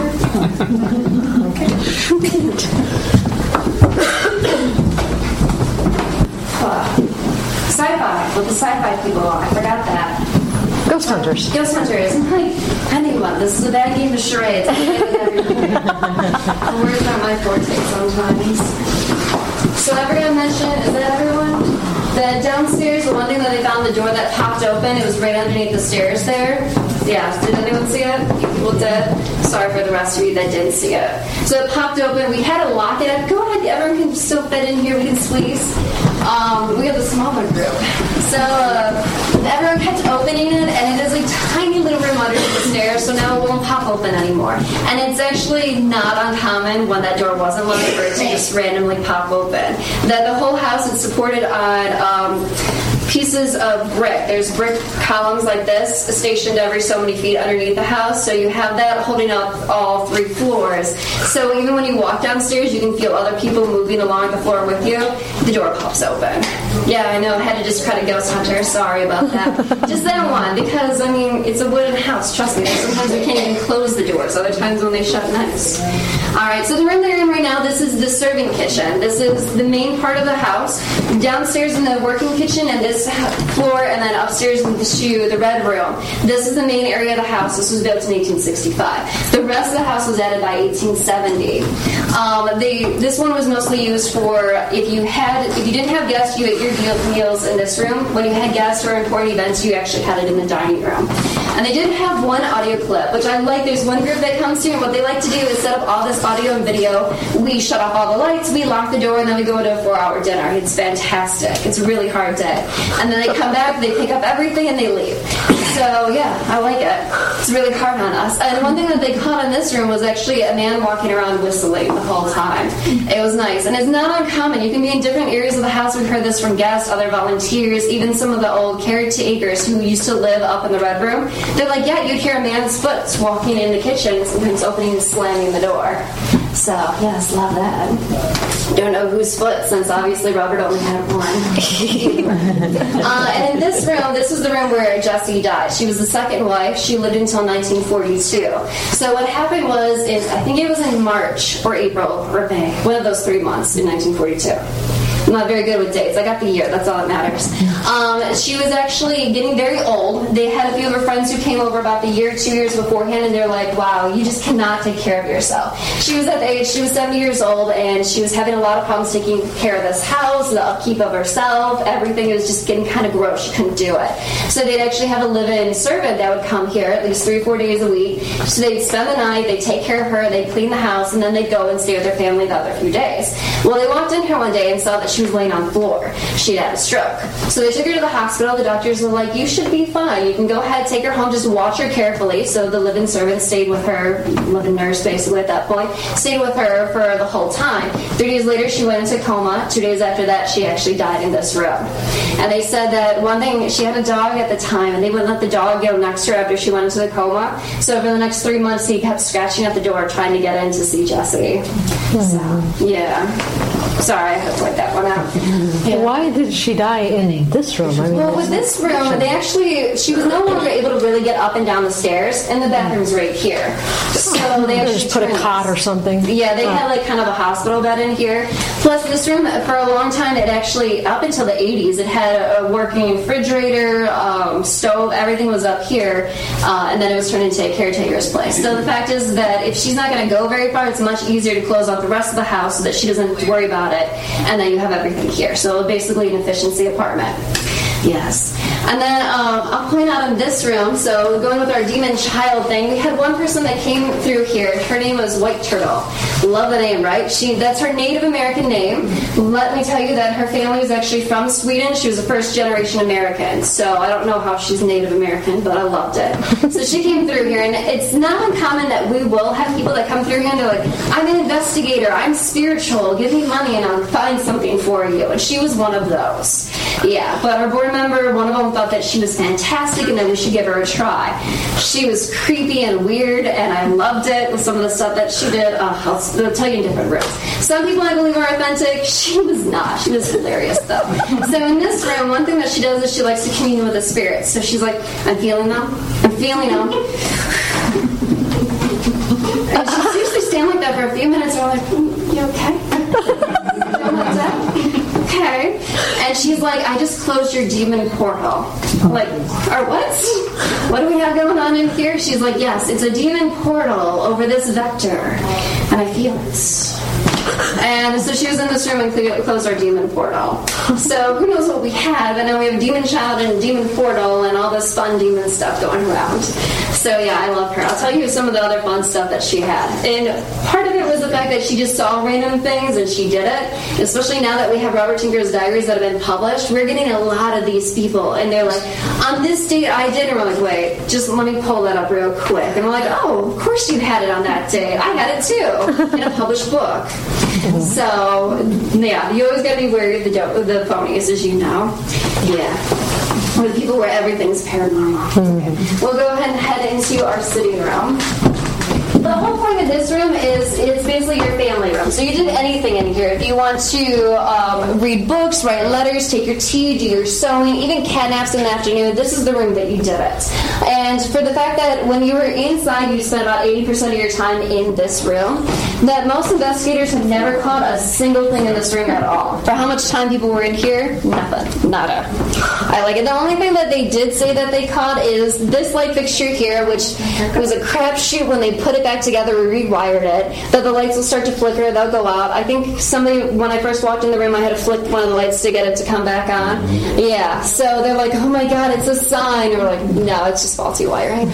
Sci-fi, with the sci-fi people, I forgot that. Ghost Hunters. Ghost Hunters. I think about this. This is a bad game of charades. Words are my forte sometimes. So I forgot to mention, is that everyone? That downstairs, the one thing that they found, the door that popped open, it was right underneath the stairs there. Yeah, did anyone see it? You people did? Sorry for the rest of you that didn't see it. So it popped open. We had to lock it up. Go ahead, everyone can still fit in here. We can squeeze. We have the smaller group. So everyone kept opening it, and it is a tiny little room underneath the stairs, so now it won't pop open anymore. And it's actually not uncommon when that door wasn't locked for it to just randomly pop open. That the whole house is supported on pieces of brick. There's brick columns like this stationed every so many feet underneath the house, so you have that holding up all 3 floors. So even when you walk downstairs, you can feel other people moving along the floor with you. The door pops open. Yeah, I know, I had to discredit Ghost Hunter. Sorry about that. Just that one, because, I mean, it's a wooden house, trust me. Sometimes we can't even close the doors. Other times when they shut, nice. Alright, so the room they're in right now, this is the serving kitchen. This is the main part of the house. Downstairs in the working kitchen and this floor, and then upstairs in the red room. This is the main area of the house. This was built in 1865. The rest of the house was added by 1870. This one was mostly used for if you didn't have guests, you ate your meals in this room. When you had guests or important events, you actually had it in the dining room. And they did have one audio clip, which I like. There's one group that comes here, and what they like to do is set up all this audio and video. We shut off all the lights, we lock the door, and then we go to a 4-hour dinner. It's fantastic. It's a really hard day. And then they come back, they pick up everything, and they leave. So, yeah, I like it. It's really hard on us. And one thing that they caught in this room was actually a man walking around whistling the whole time. It was nice. And it's not uncommon. You can be in different areas of the house. We've heard this from guests, other volunteers, even some of the old caretakers who used to live up in the red room. They're like, yeah, you'd hear a man's foot walking in the kitchen, sometimes opening and slamming the door. So, yes, love that. Don't know whose foot, since obviously Robert only had one. And in this room, this is the room where Jessie died. She was the second wife. She lived until 1942. So what happened was, I think it was in March or April or May, one of those 3 months in 1942. I'm not very good with dates. I got the year. That's all that matters. She was actually getting very old. They had a few of her friends who came over about the year, 2 years beforehand, and they're like, wow, you just cannot take care of yourself. She was at the age, she was 70 years old, and she was having a lot of problems taking care of this house, the upkeep of herself, everything. It was just getting kind of gross. She couldn't do it. So they'd actually have a live-in servant that would come here at least 3 or 4 days a week. So they'd spend the night, they'd take care of her, they'd clean the house, and then they'd go and stay with their family the other few days. Well, they walked in here one day and saw that she was laying on the floor. She'd had a stroke. So they took her to the hospital. The doctors were like, you should be fine. You can go ahead, take her home, just watch her carefully. So the live-in servant stayed with her, live-in nurse basically at that point, stayed with her for the whole time. 3 days later, she went into coma. 2 days after that, she actually died in this room. And they said that one thing, she had a dog at the time, and they wouldn't let the dog go next to her after she went into the coma. So for the next 3 months, he kept scratching at the door trying to get in to see Jessie. So, yeah. Sorry, I had to point that one out. Yeah. Why did she die in this room? I mean, well, with this room, she was no longer able to really get up and down the stairs, and the bathroom's right here. So they actually just put a cot or something. Yeah, they had like kind of a hospital bed in here. Plus, this room, for a long time, it actually, up until the 80s, it had a working refrigerator, stove, everything was up here, and then it was turned into a caretaker's place. So the fact is that if she's not going to go very far, it's much easier to close off the rest of the house so that she doesn't have to worry about it, and then you have everything here. So basically an efficiency apartment. Yes. And then I'll point out in this room, so going with our demon child thing, we had one person that came through here. Her name was White Turtle. Love the name, right? That's her Native American name. Let me tell you that her family was actually from Sweden. She was a first-generation American, so I don't know how she's Native American, but I loved it. So she came through here, and it's not uncommon that we will have people that come through here and they're like, I'm an investigator, I'm spiritual, give me money and I'll find something for you. And she was one of those. Yeah, but our board member, one of them thought that she was fantastic and that we should give her a try. She was creepy and weird, and I loved it with some of the stuff that she did. I'll tell you in different rooms. Some people I believe are authentic. She was not. She was hilarious, though. So in this room, one thing that she does is she likes to commune with the spirits. So she's like, I'm feeling them. I'm feeling them. And she'll seriously stand like that for a few minutes, and I'm like, you okay? Okay. And And she's like, I just closed your demon portal. I'm like, or what? What do we have going on in here? She's like, yes, it's a demon portal over this vector. And I feel it. And so she was in this room and closed our demon portal. So who knows what we have? And then we have Demon Child and Demon Portal and all this fun demon stuff going around. So yeah, I love her. I'll tell you some of the other fun stuff that she had. And part of it was the fact that she just saw random things and she did it. Especially now that we have Robert Tinker's diaries that have been published, we're getting a lot of these people. And they're like, on this date I did. And we're like, wait, just let me pull that up real quick. And we're like, oh, of course you had it on that day. I had it too in a published book. So, yeah, you always got to be wary of the phonies, as you know. Yeah. Or the people where everything's paranormal. Okay. We'll go ahead and head into our sitting room. The whole point of this room is it's basically your family room. So you did anything in here. If you want to read books, write letters, take your tea, do your sewing, even cat naps in the afternoon, this is the room that you did it. And for the fact that when you were inside, you spent about 80% of your time in this room, that most investigators have never caught a single thing in this room at all. For how much time people were in here? Nothing. Nada. I like it. The only thing that they did say that they caught is this light fixture here, which was a crapshoot when they put it back together, we rewired it, that the lights will start to flicker, they'll go out. I think somebody, when I first walked in the room, I had to flick one of the lights to get it to come back on. Yeah, so they're like, oh my god, it's a sign. And we're like, no, it's just faulty wiring.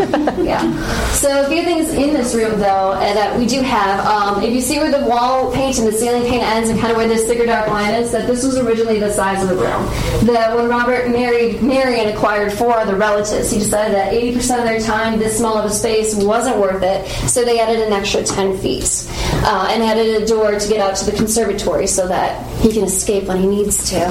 Yeah. So a few things in this room, though, that we do have. If you see where the wall paint and the ceiling paint ends and kind of where this thicker dark line is, that this was originally the size of the room. That when Robert married Mary and acquired 4 other relatives, he decided that 80% of their time, this small of a space wasn't worth it. So they added an extra 10 feet and added a door to get out to the conservatory so that he can escape when he needs to.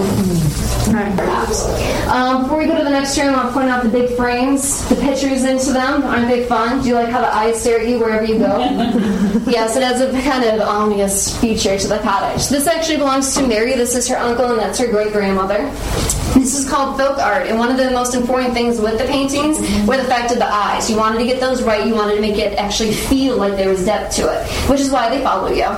Perhaps. Before we go to the next room, I'll point out the big frames, the pictures into them. Aren't they fun? Do you like how the eyes stare at you wherever you go? Yes, it has a kind of ominous feature to the cottage. This actually belongs to Mary. This is her uncle, and that's her great-grandmother. This is called folk art, and one of the most important things with the paintings were the fact of the eyes. You wanted to get those right. You wanted to make it actually feel like there was depth to it, which is why they follow you.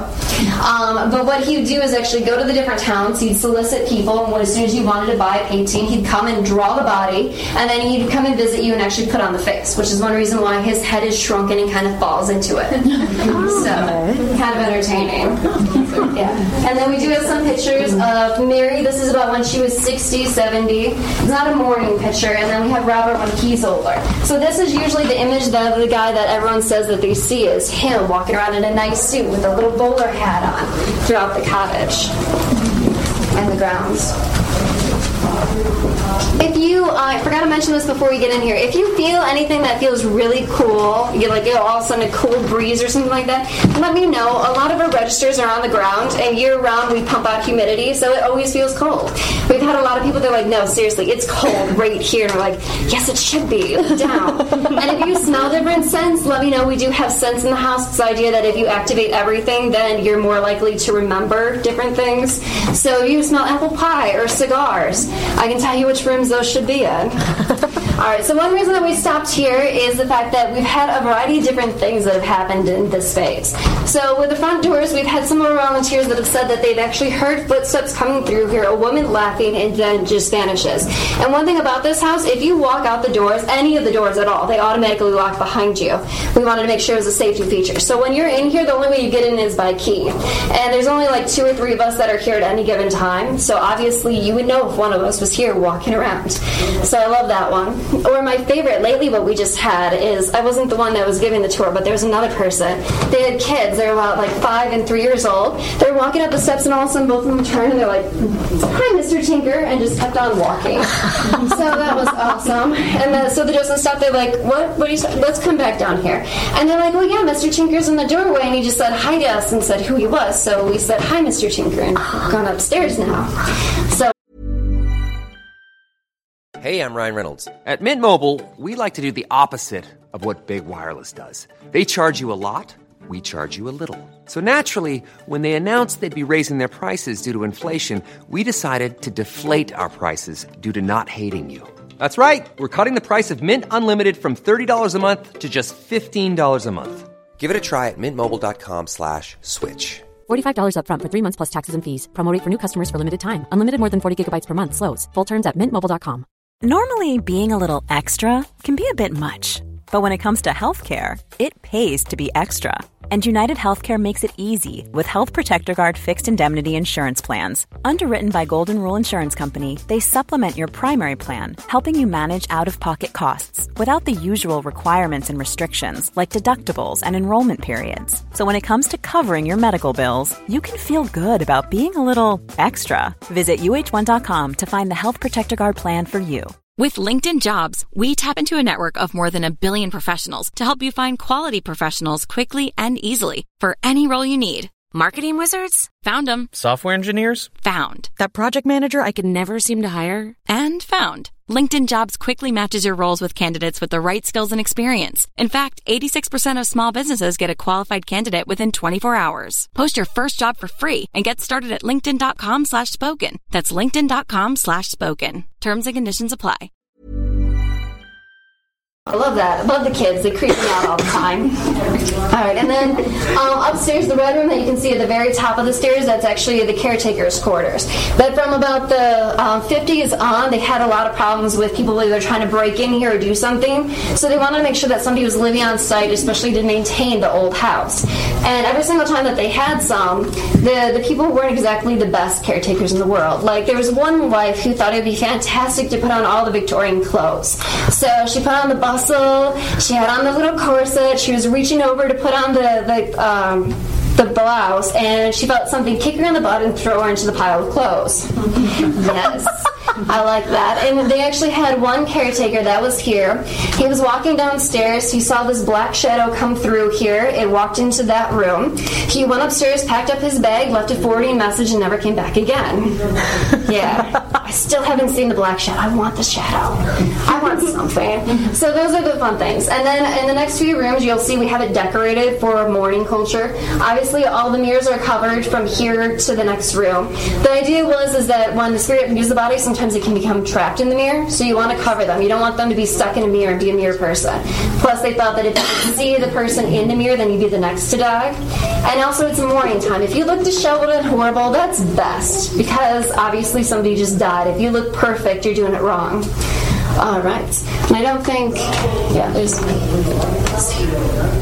But what he would do is actually go to the different towns. He'd solicit people, and as soon as you wanted to buy a painting, he'd come and draw the body, and then he'd come and visit you and actually put on the face, which is one reason why his head is shrunken and kind of falls into it. So, kind of entertaining. Yeah. And then we do have some pictures of Mary. This is about when she was 60, 70. It's not a mourning picture. And then we have Robert when he's older. So this is usually the image of the guy that everyone says that they see is him walking around in a nice suit with a little bowler hat on throughout the cottage and the grounds. If you, I forgot to mention this before we get in here, if you feel anything that feels really cool, you like, all of a sudden a cool breeze or something like that, let me know. A lot of our registers are on the ground, and year-round we pump out humidity, so it always feels cold. We've had a lot of people that are like, no, seriously, it's cold right here, and we're like, yes, it should be, down. And if you smell different scents, let me know. We do have scents in the house. It's the idea that if you activate everything, then you're more likely to remember different things. So you smell apple pie or cigars, I can tell you which rooms those should be in. Alright, so one reason that we stopped here is the fact that we've had a variety of different things that have happened in this space. So with the front doors, we've had some of our volunteers that have said that they've actually heard footsteps coming through here, a woman laughing, and then just vanishes. And one thing about this house, if you walk out the doors, any of the doors at all, they automatically lock behind you. We wanted to make sure it was a safety feature. So when you're in here, the only way you get in is by key. And there's only like 2 or 3 of us that are here at any given time, so obviously you would know if one of us was here walking around. So I love that one. Or my favorite lately, what we just had is, I wasn't the one that was giving the tour, but there was another person. They had kids. They were about like 5 and 3 years old. They were walking up the steps, and all of a sudden both of them turned and they're like, hi, Mr. Tinker, and just kept on walking. So that was awesome. And then, so the Joseph stopped. They're like, what do you say? Let's come back down here. And they're like, well, yeah, Mr. Tinker's in the doorway, and he just said hi to us and said who he was. So we said, hi, Mr. Tinker, and gone upstairs now. So. Hey, I'm Ryan Reynolds. At Mint Mobile, we like to do the opposite of what Big Wireless does. They charge you a lot, we charge you a little. So naturally, when they announced they'd be raising their prices due to inflation, we decided to deflate our prices due to not hating you. That's right. We're cutting the price of Mint Unlimited from $30 a month to just $15 a month. Give it a try at mintmobile.com/switch. $45 up front for 3 months plus taxes and fees. Promo rate for new customers for limited time. Unlimited more than 40 gigabytes per month. Slows full terms at mintmobile.com. Normally, being a little extra can be a bit much. But when it comes to healthcare, it pays to be extra. And United Healthcare makes it easy with Health Protector Guard fixed indemnity insurance plans. Underwritten by Golden Rule Insurance Company, they supplement your primary plan, helping you manage out-of-pocket costs without the usual requirements and restrictions like deductibles and enrollment periods. So when it comes to covering your medical bills, you can feel good about being a little extra. Visit uh1.com to find the Health Protector Guard plan for you. With LinkedIn Jobs, we tap into a network of more than 1 billion professionals to help you find quality professionals quickly and easily for any role you need. Marketing wizards? Found them. Software engineers? Found. That project manager I could never seem to hire? And found. LinkedIn Jobs quickly matches your roles with candidates with the right skills and experience. In fact, 86% of small businesses get a qualified candidate within 24 hours. Post your first job for free and get started at linkedin.com/spoken. That's linkedin.com/spoken. Terms and conditions apply. I love that. I love the kids. They creep me out all the time. All right, and then upstairs, the red room that you can see at the very top of the stairs, that's actually the caretaker's quarters. But from about the 50s on, they had a lot of problems with people either trying to break in here or do something. So they wanted to make sure that somebody was living on site, especially to maintain the old house. And every single time that they had some, the people weren't exactly the best caretakers in the world. Like, there was one wife who thought it would be fantastic to put on all the Victorian clothes. So she put on the bustle, she had on the little corset, she was reaching over to put on the blouse, and she felt something kick her in the butt and throw her into the pile of clothes. Yes. I like that. And they actually had one caretaker that was here. He was walking downstairs. He saw this black shadow come through here. It walked into that room. He went upstairs, packed up his bag, left a forwarding message, and never came back again. Yeah. I still haven't seen the black shadow. I want the shadow. I want something. So those are the fun things. And then in the next few rooms, you'll see we have it decorated for morning culture. Obviously, all the mirrors are covered from here to the next room. The idea is that when the spirit leaves the body, sometimes it can become trapped in the mirror, so you want to cover them. You don't want them to be stuck in a mirror and be a mirror person. Plus, they thought that if you could see the person in the mirror, then you'd be the next to die. And also, it's morning time. If you look disheveled and horrible, that's best, because obviously somebody just died. If you look perfect, you're doing it wrong. All right. And I don't think, yeah, there's, let's see.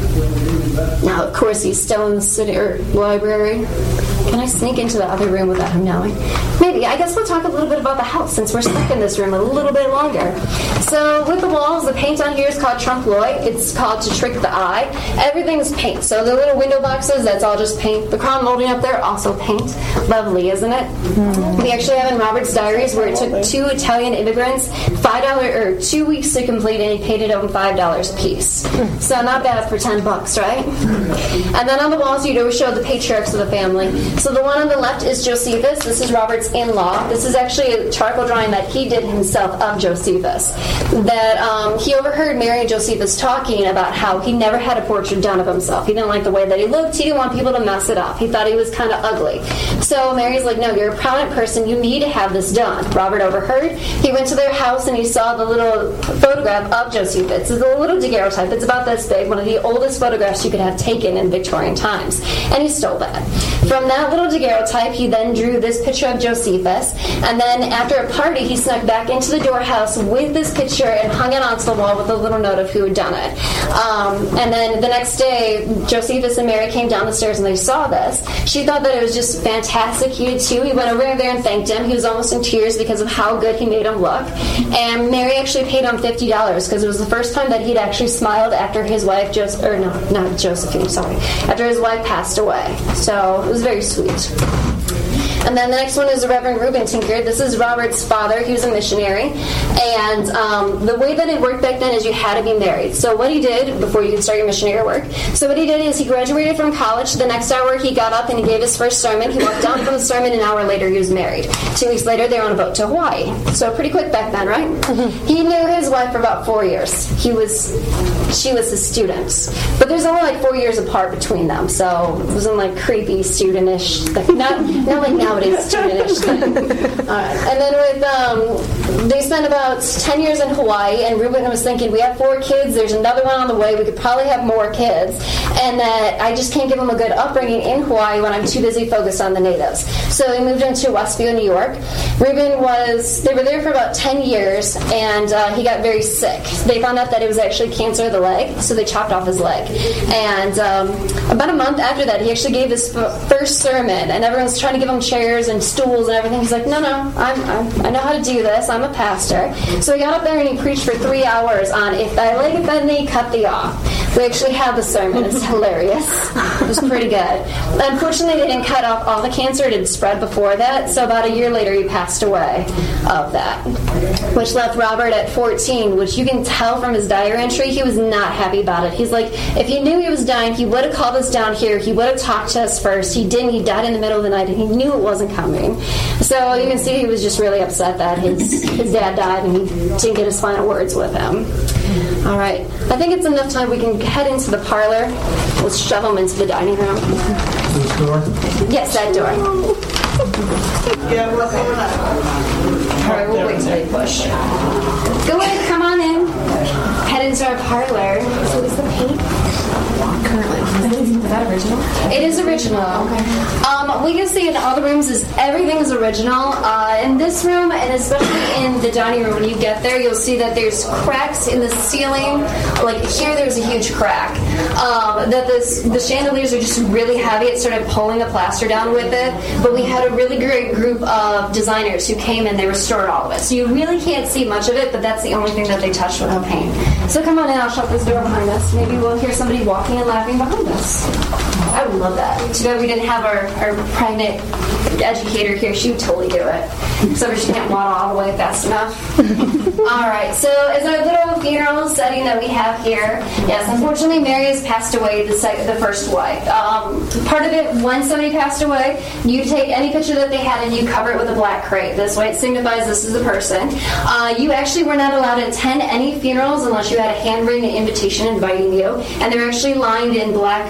Now, of course, he's still in the city or library. Can I sneak into the other room without him knowing? Maybe. I guess we'll talk a little bit about the house, since we're stuck in this room a little bit longer. So with the walls, the paint on here is called trompe l'oeil. It's called to trick the eye. Everything's paint. So the little window boxes, that's all just paint. The crown molding up there, also paint. Lovely, isn't it? Mm-hmm. We actually have in Robert's diaries where it took 2 Italian immigrants $5 or 2 weeks to complete, and he paid it over $5 a piece. So not bad for $10, right? And then on the walls, you'd always show the patriarchs of the family. So the one on the left is Josephus. This is Robert's in-law. This is actually a charcoal drawing that he did himself of Josephus. That he overheard Mary and Josephus talking about how he never had a portrait done of himself. He didn't like the way that he looked. He didn't want people to mess it up. He thought he was kind of ugly. So Mary's like, no, you're a prominent person. You need to have this done. Robert overheard. He went to their house and he saw the little photograph of Josephus. It's a little daguerreotype. It's about this big. One of the oldest photographs you could have taken in Victorian times. And he stole that. From that little daguerreotype, he then drew this picture of Josephus, and then after a party, he snuck back into the doorhouse with this picture and hung it onto the wall with a little note of who had done it. And then the next day, Josephus and Mary came down the stairs and they saw this. She thought that it was just fantastic. He did too. He went over there and thanked him. He was almost in tears because of how good he made him look. And Mary actually paid him $50 because it was the first time that he'd actually smiled after his wife, after his wife passed away. So it was very sweet. And then the next one is the Reverend Reuben Tinker. This is Robert's father. He was a missionary. And the way that it worked back then is you had to be married. So what he did before you could start your missionary work, so what he did is he graduated from college. The next hour he got up and he gave his first sermon. He walked down from the sermon. An hour later he was married. 2 weeks later they were on a boat to Hawaii. So pretty quick back then, right? Mm-hmm. He knew his wife for about 4 years. She was his student. But there's only like 4 years apart between them. So it wasn't like creepy studentish. Not like now somebody's diminished thing. And then with, they spent about 10 years in Hawaii, and Ruben was thinking, we have 4 kids, there's another one on the way, we could probably have more kids, and that I just can't give them a good upbringing in Hawaii when I'm too busy focused on the natives. So he moved into Westview, New York. Ruben they were there for about 10 years, and he got very sick. They found out that it was actually cancer of the leg, so they chopped off his leg. And about a month after that, he actually gave his first sermon, and everyone's trying to give him chairs and stools and everything. He's like, no, I know how to do this. I'm a pastor. So he got up there and he preached for 3 hours on if thy leg offend thee, cut thee off. We actually have the sermon. It's hilarious. It was pretty good. Unfortunately, they didn't cut off all the cancer. It had spread before that, so about a year later he passed away of that, which left Robert at 14, which you can tell from his diary entry, he was not happy about it. He's like, if he knew he was dying, he would have called us down here. He would have talked to us first. He didn't. He died in the middle of the night, and he knew it wasn't coming. So you can see he was just really upset that his dad died, and he didn't get his final words with him. All right. I think it's enough time. We can head into the parlor. Let's shove them into the dining room. This door? Yes, that door. Yeah, what's going on? All right, we'll wait till they push. Go ahead, come on in. Head into our parlor. So is the paint currently? Is that original? It is original. Okay. We can see in all the rooms everything is original. In this room, and especially in the dining room, when you get there, you'll see that there's cracks in the ceiling. Like here, there's a huge crack. That the chandeliers are just really heavy. It started pulling the plaster down with it. But we had a really great group of designers who came in. They restored all of it. So you really can't see much of it, but that's the only thing that they touched with the paint. So come on in. I'll shut this door behind us. Maybe we'll hear somebody walking and laughing behind us. I would love that. Too bad we didn't have our pregnant educator here. She would totally do it. So she can't waddle all the way fast enough. All right. So as our little funeral setting that we have here, yes, unfortunately Mary has passed away, the first wife. Part of it, when somebody passed away, you take any picture that they had and you cover it with a black crepe. This way it signifies this is a person. You actually were not allowed to attend any funerals unless you had a handwritten invitation inviting you, and they're actually lined in black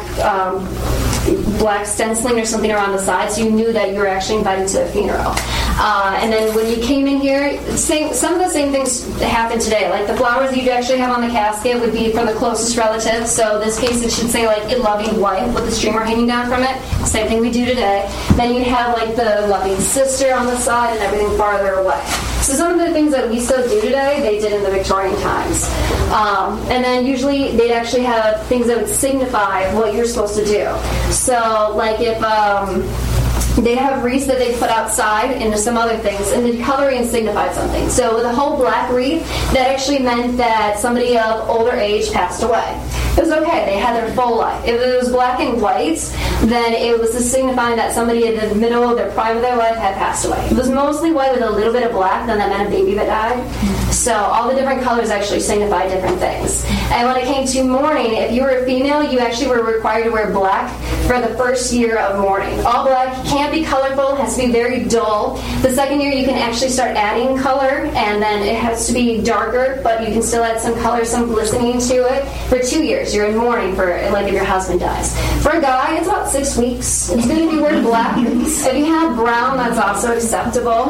stenciling or something around the side, so you knew that you were actually invited to a funeral. And then when you came in here, some of the same things happen today. Like the flowers you'd actually have on the casket would be from the closest relative. So in this case, it should say like a loving wife with the streamer hanging down from it. Same thing we do today. Then you'd have like the loving sister on the side and everything farther away. So some of the things that we still do today, they did in the Victorian times. And then usually they'd actually have things that would signify what you're supposed to do. So like if they have wreaths that they put outside and some other things, and the coloring signified something. So with a whole black wreath, that actually meant that somebody of older age passed away. It was okay. They had their full life. If it was black and white, then it was signifying that somebody in the middle of their prime of their life had passed away. If it was mostly white with a little bit of black, then that meant a baby that died. So all the different colors actually signify different things. And when it came to mourning, if you were a female, you actually were required to wear black for the first year of mourning. All black can't be colorful. It has to be very dull. The second year, you can actually start adding color, and then it has to be darker, but you can still add some color, some glistening to it. For 2 years, you're in mourning for, like, if your husband dies. For a guy, it's about 6 weeks. It's good if you wear black. If you have brown, that's also acceptable.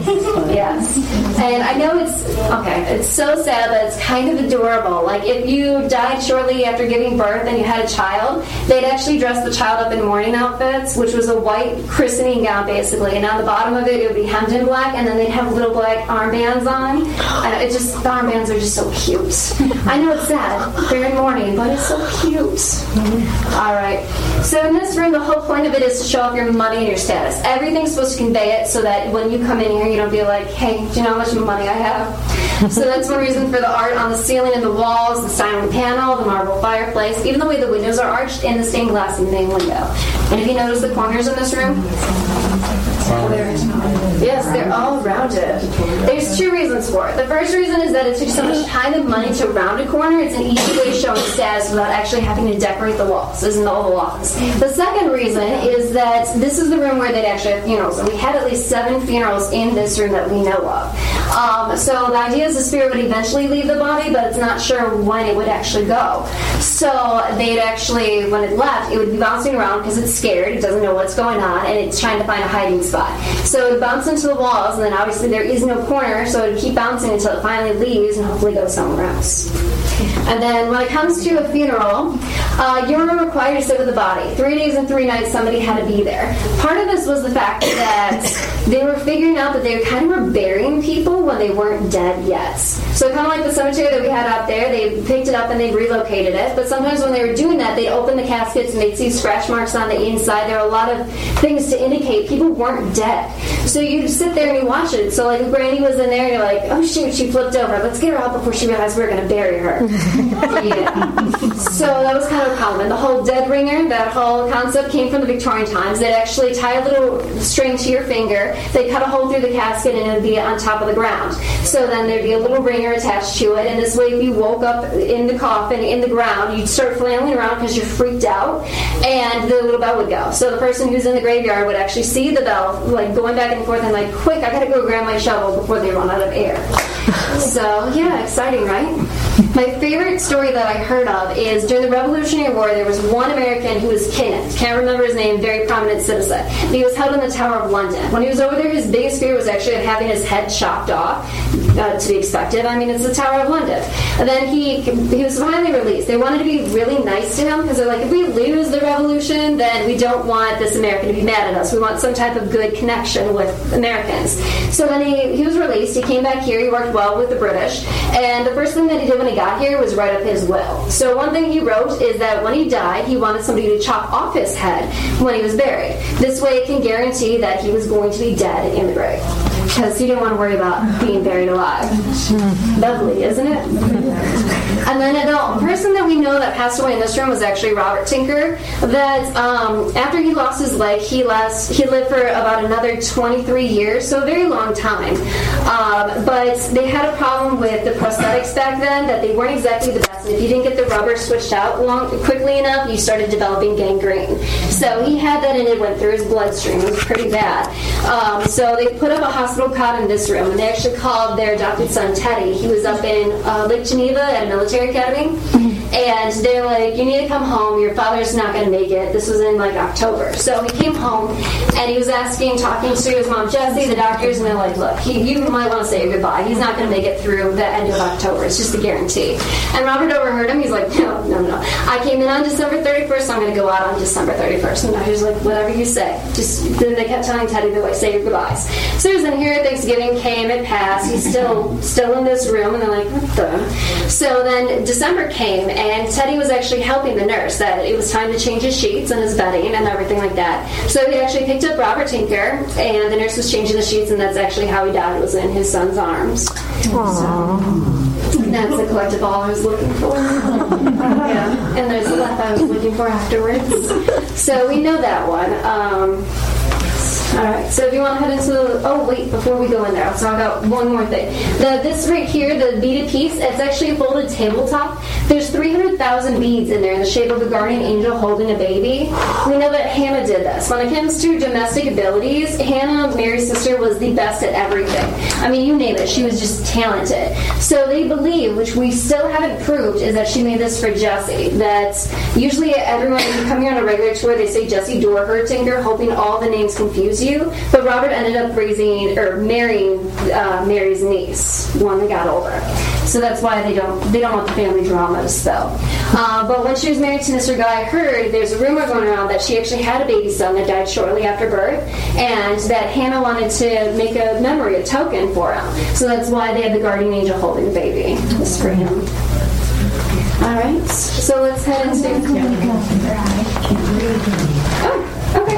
Yes. And I know it's so sad, but it's kind of adorable. Like, if you died shortly after giving birth and you had a child, they'd actually dress the child up in mourning outfits, which was a white christening gown, basically. And on the bottom of it, it would be hemmed in black, and then they'd have little black armbands on. And the armbands are just so cute. I know it's sad. They're in mourning, but it's so cute. All right. So in this room, the whole point of it is to show off your money and your status. Everything's supposed to convey it so that when you come in here, you don't be like, hey, do you know how much money I have? So that's one reason for the art on the ceiling and the walls, the stone panel, the marble fireplace, even the way the windows are arched, and the stained glass in the main window. And if you notice the corners in this room, yes, they're all rounded. There's 2 reasons for it. The first reason is that it took so much time and money to round a corner. It's an easy way of showing status without actually having to decorate the walls, as in the Oval Office. The second reason is that this is the room where they'd actually have funerals, and we had at least 7 funerals in this room that we know of. So the idea is the spirit would eventually leave the body, but it's not sure when it would actually go. So they'd actually, when it left, it would be bouncing around because it's scared, it doesn't know what's going on, and it's trying to find a hiding spot. So it would bounce into the walls, and then obviously there is no corner, so it would keep bouncing until it finally leaves and hopefully goes somewhere else. And then when it comes to a funeral, you were required to sit with the body. 3 days and 3 nights somebody had to be there. Part of this was the fact that they were figuring out that they kind of were burying people when they weren't dead yet. So kind of like the cemetery that we had out there, they picked it up and they relocated it. But sometimes when they were doing that, they'd open the caskets and they'd see scratch marks on the inside. There were a lot of things to indicate people weren't dead. So you'd sit there and you watch it. So like if Brandy was in there and you're like, oh shoot, she flipped over. Let's get her out before she realized we were going to bury her. Yeah. So that was kind of common. The whole dead ringer, that whole concept came from the Victorian times. They'd actually tie a little string to your finger. They'd cut a hole through the casket and it would be on top of the ground. So then there'd be a little ringer attached to it, and this way if you woke up in the coffin, in the ground, you'd start flailing around because you're freaked out, and the little bell would go. So the person who's in the graveyard would actually see the bell, like going back and forth, and like, quick, I gotta go grab my shovel before they run out of air. So, yeah, exciting, right? My favorite story that I heard of is during the Revolutionary War, there was one American who was kidnapped. Can't remember his name, very prominent citizen. He was held in the Tower of London. When he was over there, his biggest fear was actually having his head chopped off, to be expected. I mean, it's the Tower of London. And then he was finally released. They wanted to be really nice to him because they're like, if we lose the revolution, then we don't want this American to be mad at us. We want some type of good connection with Americans. So then he was released. He came back here. He worked well with the British. And the first thing that he did when he got here was write up his will. So one thing he wrote is that when he died, he wanted somebody to chop off his head when he was buried. This way it can guarantee that he was going to be dead in the grave, because he didn't want to worry about being buried alive. Lovely, isn't it? And then the person that we know that passed away in this room was actually Robert Tinker. That after he lost his leg, he lived for about another 23 years, so a very long time. But they had a problem with the prosthetics back then, that they weren't exactly the best. And if you didn't get the rubber switched out quickly enough, you started developing gangrene. So he had that, and it went through his bloodstream. It was pretty bad. So they put up a hospital cot in this room, and they actually called their adopted son Teddy. He was up in Lake Geneva at a military academy, and they're like, you need to come home, your father's not going to make it. This was in like October. So he came home, and he was talking to his mom Jessie, the doctors, and they're like, look, you might want to say goodbye. He's not going to make it through the end of October. It's just a guarantee. And Robert overheard him. He's like, no. I came in on December 31st, I'm going to go out on December 31st. And the doctor's like, whatever you say. Then they kept telling Teddy, they're like, say your goodbyes. So he was in here, Thanksgiving came, it passed. He's still in this room, and they're like, what the? So then December came, and Teddy was actually helping the nurse, that it was time to change his sheets and his bedding and everything like that. So he actually picked up Robert Tinker, and the nurse was changing the sheets, and that's actually how he died, was in his son's arms. And that's the collective all I was looking for. Yeah. And there's the left I was looking for afterwards. So we know that one. Alright, so if you want to head into before we go in there, so I've got one more thing. This right here, the beaded piece, it's actually a folded tabletop. There's 300,000 beads in there in the shape of a guardian angel holding a baby. We know that Hannah did this. When it comes to domestic abilities, Hannah, Mary's sister, was the best at everything. I mean, you name it, she was just talented. So they believe, which we still haven't proved, is that she made this for Jessie. That usually everyone, when you come here on a regular tour, they say Jessie Dorher Tinker, hoping all the names confuse you. But Robert ended up marrying Mary's niece, the one that got older. So that's why they don't want the family dramas, though. But when she was married to Mr. Guy, I heard there's a rumor going around that she actually had a baby son that died shortly after birth, and that Hannah wanted to make a memory, a token for him. So that's why they had the guardian angel holding the baby. Just for him. All right. So let's head into. Oh, okay.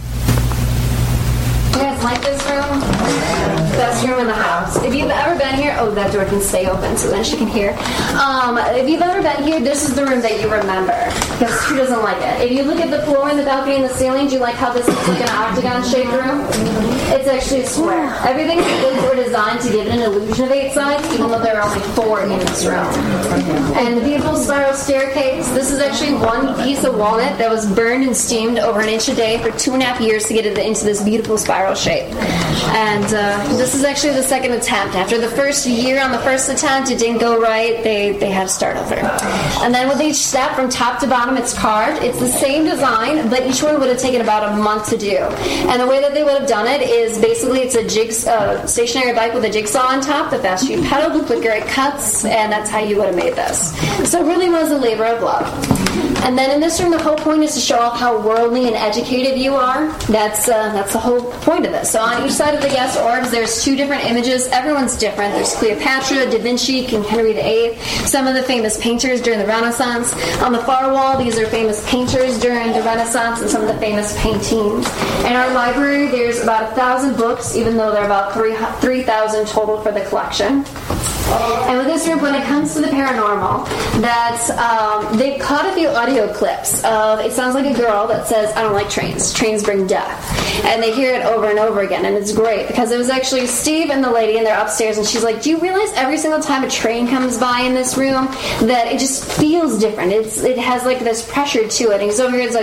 You guys like this room? Best room in the house. If you've ever been here, that door can stay open so then she can hear. If you've ever been here, this is the room that you remember, because who doesn't like it? If you look at the floor and the balcony and the ceiling, do you like how this looks like an octagon-shaped room? It's actually a square. Everything is designed to give it an illusion of 8 sides, even though there are only 4 in this room. And the beautiful spiral staircase. This is actually one piece of walnut that was burned and steamed over 1 inch a day for 2.5 years to get it into this beautiful spiral shape. And this this is actually the second attempt. After the first year on the first attempt, it didn't go right. They had to start over. And then with each step, from top to bottom, it's carved. It's the same design, but each one would have taken about a month to do. And the way that they would have done it is basically it's a stationary bike with a jigsaw on top. The faster you pedal, the quicker it cuts, and that's how you would have made this. So it really was a labor of love. And then in this room, the whole point is to show off how worldly and educated you are. That's the whole point of this. So on each side of the guest orbs, there's two different images. Everyone's different. There's Cleopatra, Da Vinci, King Henry VIII, some of the famous painters during the Renaissance. On the far wall, these are famous painters during the Renaissance and some of the famous paintings. In our library, there's about 1,000 books, even though there are about 3,000 total for the collection. And with this group, when it comes to the paranormal, they've caught a few audio clips of, it sounds like a girl that says, I don't like trains. Trains bring death. And they hear it over and over again, and it's great, because it was actually Steve and the lady, and they're upstairs, and she's like, do you realize every single time a train comes by in this room, that it just feels different? It has like this pressure to it. And he's over here, it's like,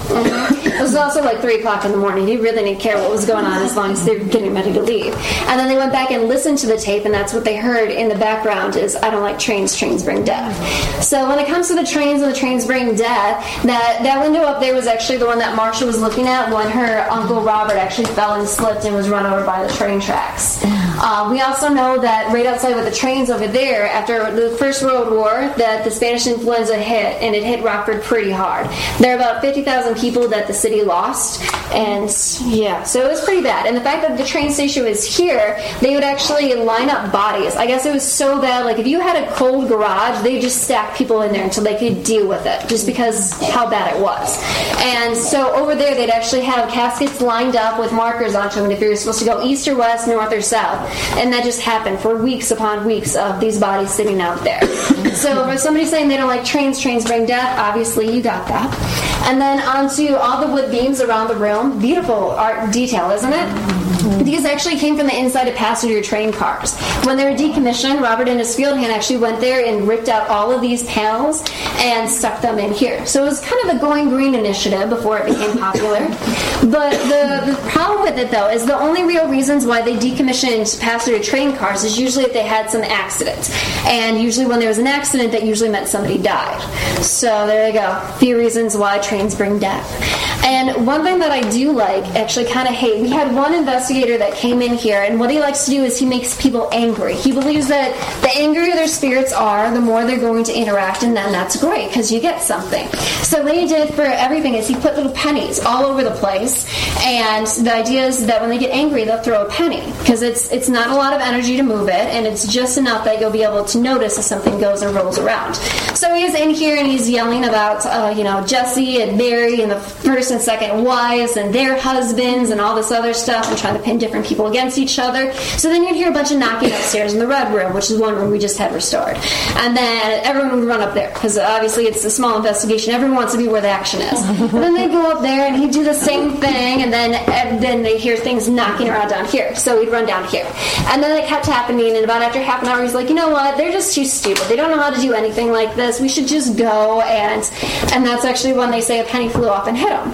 It was also like 3 o'clock in the morning. He really didn't care what was going on as long as they were getting ready to leave. And then they went back and listened to the tape, and that's what they heard in the background is, I don't like trains, trains bring death. So when it comes to the trains and the trains bring death, that window up there was actually the one that Marsha was looking at when her Uncle Robert actually fell and slipped and was run over by the train tracks. We also know that right outside with the trains over there, after the First World War, that the Spanish influenza hit, and it hit Rockford pretty hard. There are about 50,000 people that the city lost, and yeah, so it was pretty bad. And the fact that the train station was here, they would actually line up bodies. I guess it was so bad, like if you had a cold garage, they just stack people in there until they could deal with it, just because how bad it was. And so over there, they'd actually have caskets lined up with markers onto them if you were supposed to go east or west, north or south. And that just happened for weeks upon weeks of these bodies sitting out there. So for somebody saying they don't like trains, trains bring death, obviously you got that. And then onto all the wood beams around the room. Beautiful art detail, isn't it? These actually came from the inside of passenger train cars. When they were decommissioned, Robert and his field hand actually went there and ripped out all of these panels and stuck them in here. So it was kind of a going green initiative before it became popular. But the problem with it, though, is the only real reasons why they decommissioned passenger train cars is usually if they had some accident. And usually when there was an accident, that usually meant somebody died. So there you go. A few reasons why trains bring death. And one thing that I do like, actually kind of hate, we had one investigator that came in here, and what he likes to do is he makes people angry. He believes that the angrier their spirits are, the more they're going to interact, and then that's great, because you get something. So what he did for everything is he put little pennies all over the place, and the idea is that when they get angry, they'll throw a penny, because it's not a lot of energy to move it, and it's just enough that you'll be able to notice if something goes and rolls around. So he's in here, and he's yelling about, Jesse and Mary and the first and second wives and their husbands and all this other stuff, and trying to pin different people against each other. So then you'd hear a bunch of knocking upstairs in the red room, which is one room we just had restored. And then everyone would run up there, because obviously it's a small investigation. Everyone wants to be where the action is. And then they'd go up there, and he'd do the same thing, and then they'd hear things knocking around down here. So he'd run down here. And then it kept happening, and about after half an hour, he's like, you know what? They're just too stupid. They don't know how to do anything like this. We should just go. And that's actually when they say a penny flew off and hit him.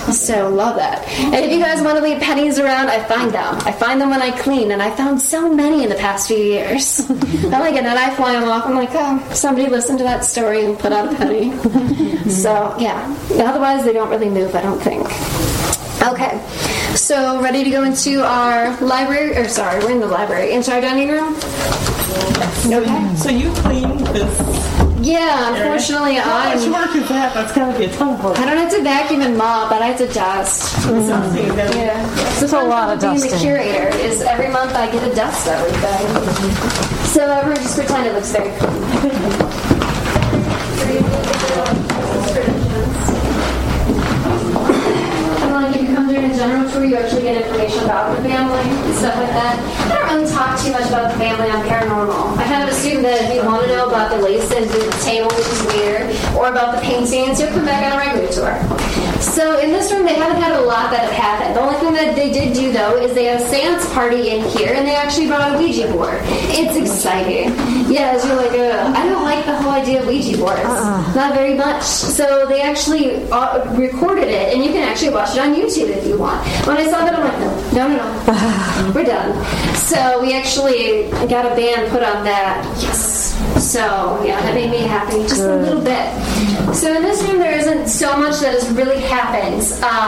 So love that. And if you guys want to leave pennies around, I find them. I find them when I clean, and I found so many in the past few years. I like it, and I fly them off. I'm like, oh, somebody listened to that story and put out a penny. So yeah. Otherwise, they don't really move, I don't think. Okay. So ready to go into our library? Or sorry, we're in the library. Into our dining room? Okay. So you clean this? Yeah, unfortunately, How much work is that? That's got to be a ton of work. I don't have to vacuum and mop, but I have to dust. Yeah. So it's a lot of dusting. Being the curator is every month I get to dust everything. So everyone just pretend it looks very clean. During a general tour, you actually get information about the family and stuff like that. I don't really talk too much about the family on Paranormal. I kind of assume that if you want to know about the lace and the table, which is weird, or about the paintings, you'll come back on a regular tour. So in this room, they haven't had a lot that have happened. The only thing that they did do, though, is they had a seance party in here, and they actually brought a Ouija board. It's exciting. Yes, you're like, I don't like the whole idea of Ouija boards. Not very much. So they actually recorded it, and you can actually watch it on YouTube if you want. When I saw that, I'm like, no. We're done. So we actually got a band put on that. Yes. So, yeah, that made me happy just a little bit. So in this room, there isn't so much that has really happened.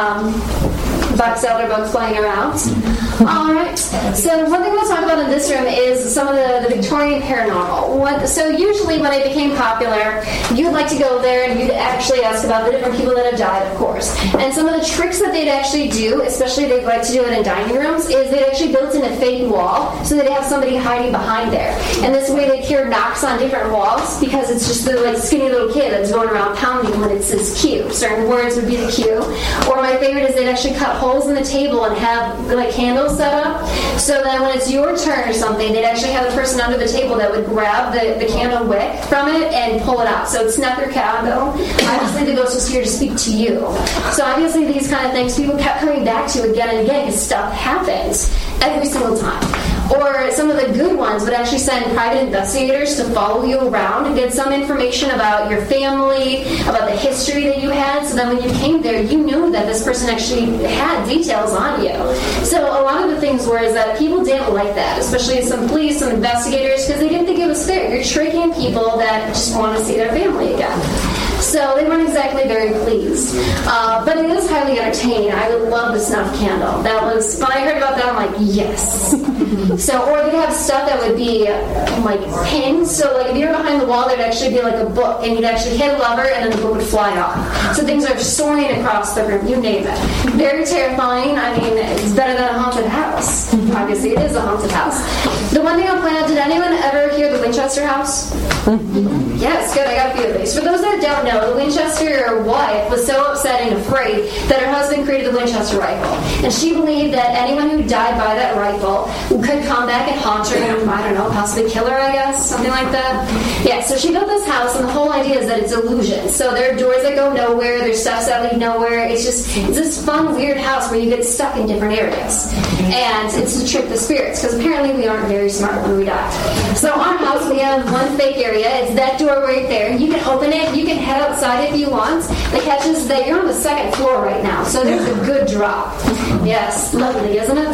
Box elder bugs flying around. All right. So one thing we'll talk about in this room is some of the Victorian paranormal. So usually when it became popular, you'd like to go there and you'd actually ask about the different people that have died, of course. And some of the tricks that they'd actually do, especially they'd like to do it in dining rooms, is they'd actually built in a fake wall so they'd have somebody hiding behind there. And this way they'd hear knocks on different walls because it's just the like skinny little kid that's going around pounding when it says cue. Certain words would be the cue. Or my favorite is they'd actually cut holes in the table and have like candles set up, so that when it's your turn or something, they'd actually have the person under the table that would grab the candle wick from it and pull it out. So it's not your candle. Obviously the ghost was here to speak to you. So obviously these kind of things people kept coming back to again and again because stuff happens every single time. Or some of the good ones would actually send private investigators to follow you around and get some information about your family, about the history that you had, so that when you came there, you knew that this person actually had details on you. So a lot of the things were is that people didn't like that, especially some police, some investigators, because they didn't think it was fair. You're tricking people that just want to see their family again. So they weren't exactly very pleased. But it is highly entertaining. I would love the snuff candle. That was, when I heard about that, I'm like, yes. So, or they'd have stuff that would be like pins. So like if you were behind the wall, there'd actually be like a book, and you'd actually hit a lever, and then the book would fly off. So things are soaring across the room, you name it. Very terrifying. I mean, it's better than a haunted house. Obviously, it is a haunted house. The one thing I'll point out, did anyone ever hear the Winchester House? Yes, good. I got a few of these. For those that don't know, the Winchester wife was so upset and afraid that her husband created the Winchester rifle. And she believed that anyone who died by that rifle could come back and haunt her and, I don't know, possibly kill her, I guess, something like that. Yeah, so she built this house, and the whole idea is that it's illusion. So there are doors that go nowhere, there's steps that lead nowhere. It's this fun, weird house where you get stuck in different areas. And it's to trick the spirits, because apparently we aren't very smart when we die. So our house, we have one fake area. It's that door right there. You can open it, you can head outside if you want. The catch is that you're on the second floor right now, so there's a good drop. Yes, lovely, isn't it?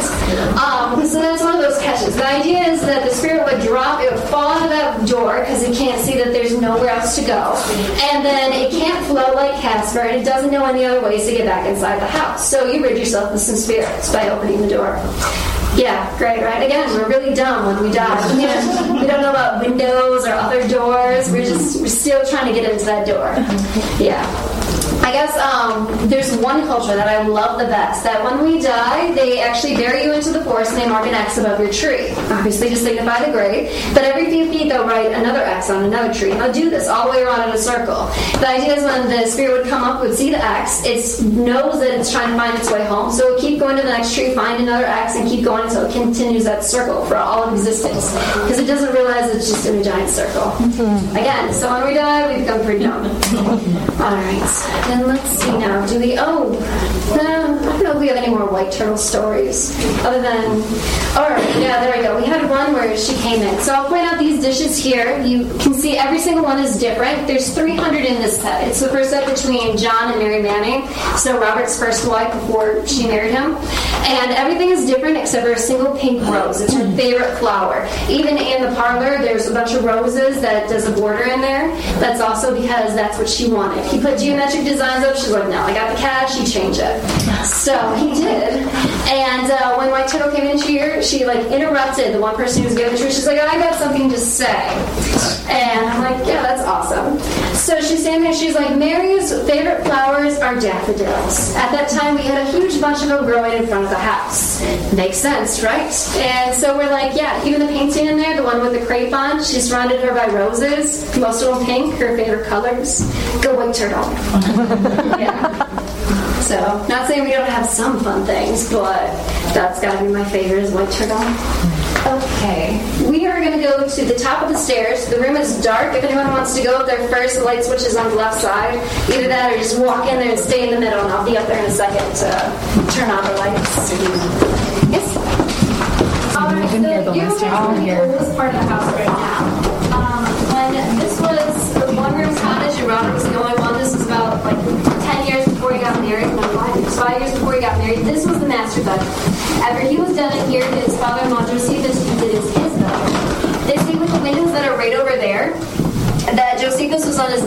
So that's one of those catches. The idea is that the spirit would drop, it would fall out of that door because it can't see that there's nowhere else to go, and then it can't float like Casper, and it doesn't know any other ways to get back inside the house. So you rid yourself of some spirits by opening the door. Yeah, great, right? Again, we're really dumb when we die. We don't know about windows or other doors. We're still trying to get into that door. Yeah. I guess there's one culture that I love the best, that when we die, they actually bury you into the forest and they mark an X above your tree, obviously to signify the grave, but every few feet they'll write another X on another tree, and they'll do this all the way around in a circle. The idea is when the spirit would come up, would see the X, it knows that it's trying to find its way home, so it would keep going to the next tree, find another X, and keep going until it continues that circle for all of existence, because it doesn't realize it's just in a giant circle. Again, so when we die, we become pretty dumb. Alright. And let's see now. I don't know if we have any more white turtle stories. Other than, yeah, there we go. We had one where she came in. So I'll point out these dishes here. You can see every single one is different. There's 300 in this set. It's the first set between John and Mary Manning, so Robert's first wife before she married him. And everything is different except for a single pink rose. It's her favorite flower. Even in the parlor, there's a bunch of roses that does a border in there. That's also because that's what she wanted. He put geometric designs up. She's like, no, I got the cash, you change it. So he did. And when White Turtle came in here, she interrupted the one person who was giving it to her. She's like, I got something to say. And I'm like, yeah, that's awesome. So she's standing there, she's like, Mary's favorite flowers are daffodils. At that time, we had a huge bunch of them growing in front of the house. Makes sense, right? And so we're like, yeah, even the painting in there, the one with the crepe on, she surrounded her by roses, most of them pink, her favorite colors. Go White Turtle. Yeah. So, not saying we don't have some fun things, but that's got to be my favorite is White Turtle. Okay. We are going to go to the top of the stairs. The room is dark. If anyone wants to go up there first, the light switch is on the left side. Either that or just walk in there and stay in the middle, and I'll be up there in a second to turn on the lights. Yes? All right, so you're the oldest part of the house right now. When this was the one-room cottage and Robert was the only one, this was about 10 years before he got married. No, 5 years before he got married. This was the master bedroom. After he was done in here, his father-in-law received this